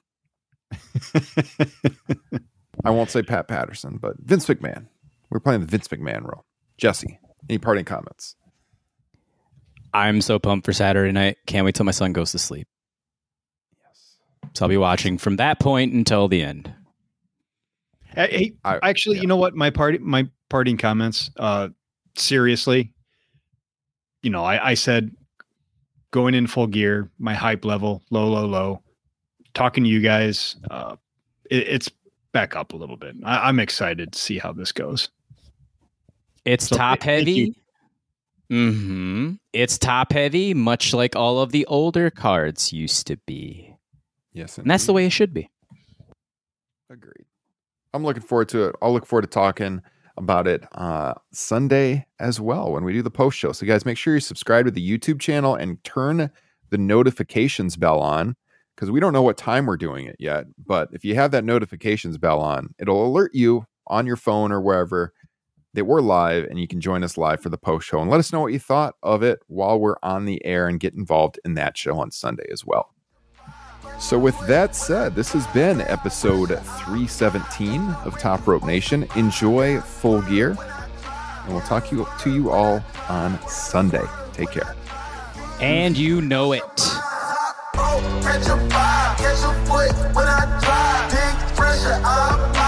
I won't say Pat Patterson, but Vince McMahon. We're playing the Vince McMahon role. Jesse, any parting comments? I'm so pumped for Saturday night. Can't wait till my son goes to sleep. Yes. So I'll be watching from that point until the end. Hey, actually, you know what? My parting comments, seriously, I said going in Full Gear, my hype level, low, talking to you guys, it's back up a little bit. I'm excited to see how this goes. It's top heavy. It's top heavy, much like all of the older cards used to be. Yes. And that's the way it should be. Agreed. I'm looking forward to it. I'll look forward to talking about it Sunday as well when we do the post show. So guys, make sure you subscribe to the YouTube channel and turn the notifications bell on, because we don't know what time we're doing it yet. But if you have that notifications bell on, it'll alert you on your phone or wherever that we're live, and you can join us live for the post show and let us know what you thought of it while we're on the air and get involved in that show on Sunday as well. So with that said, this has been episode 317 of Top Rope Nation. Enjoy Full Gear, and we'll talk to you all on Sunday. Take care. And you know it. Catch a vibe, catch a foot when I drive. Big pressure,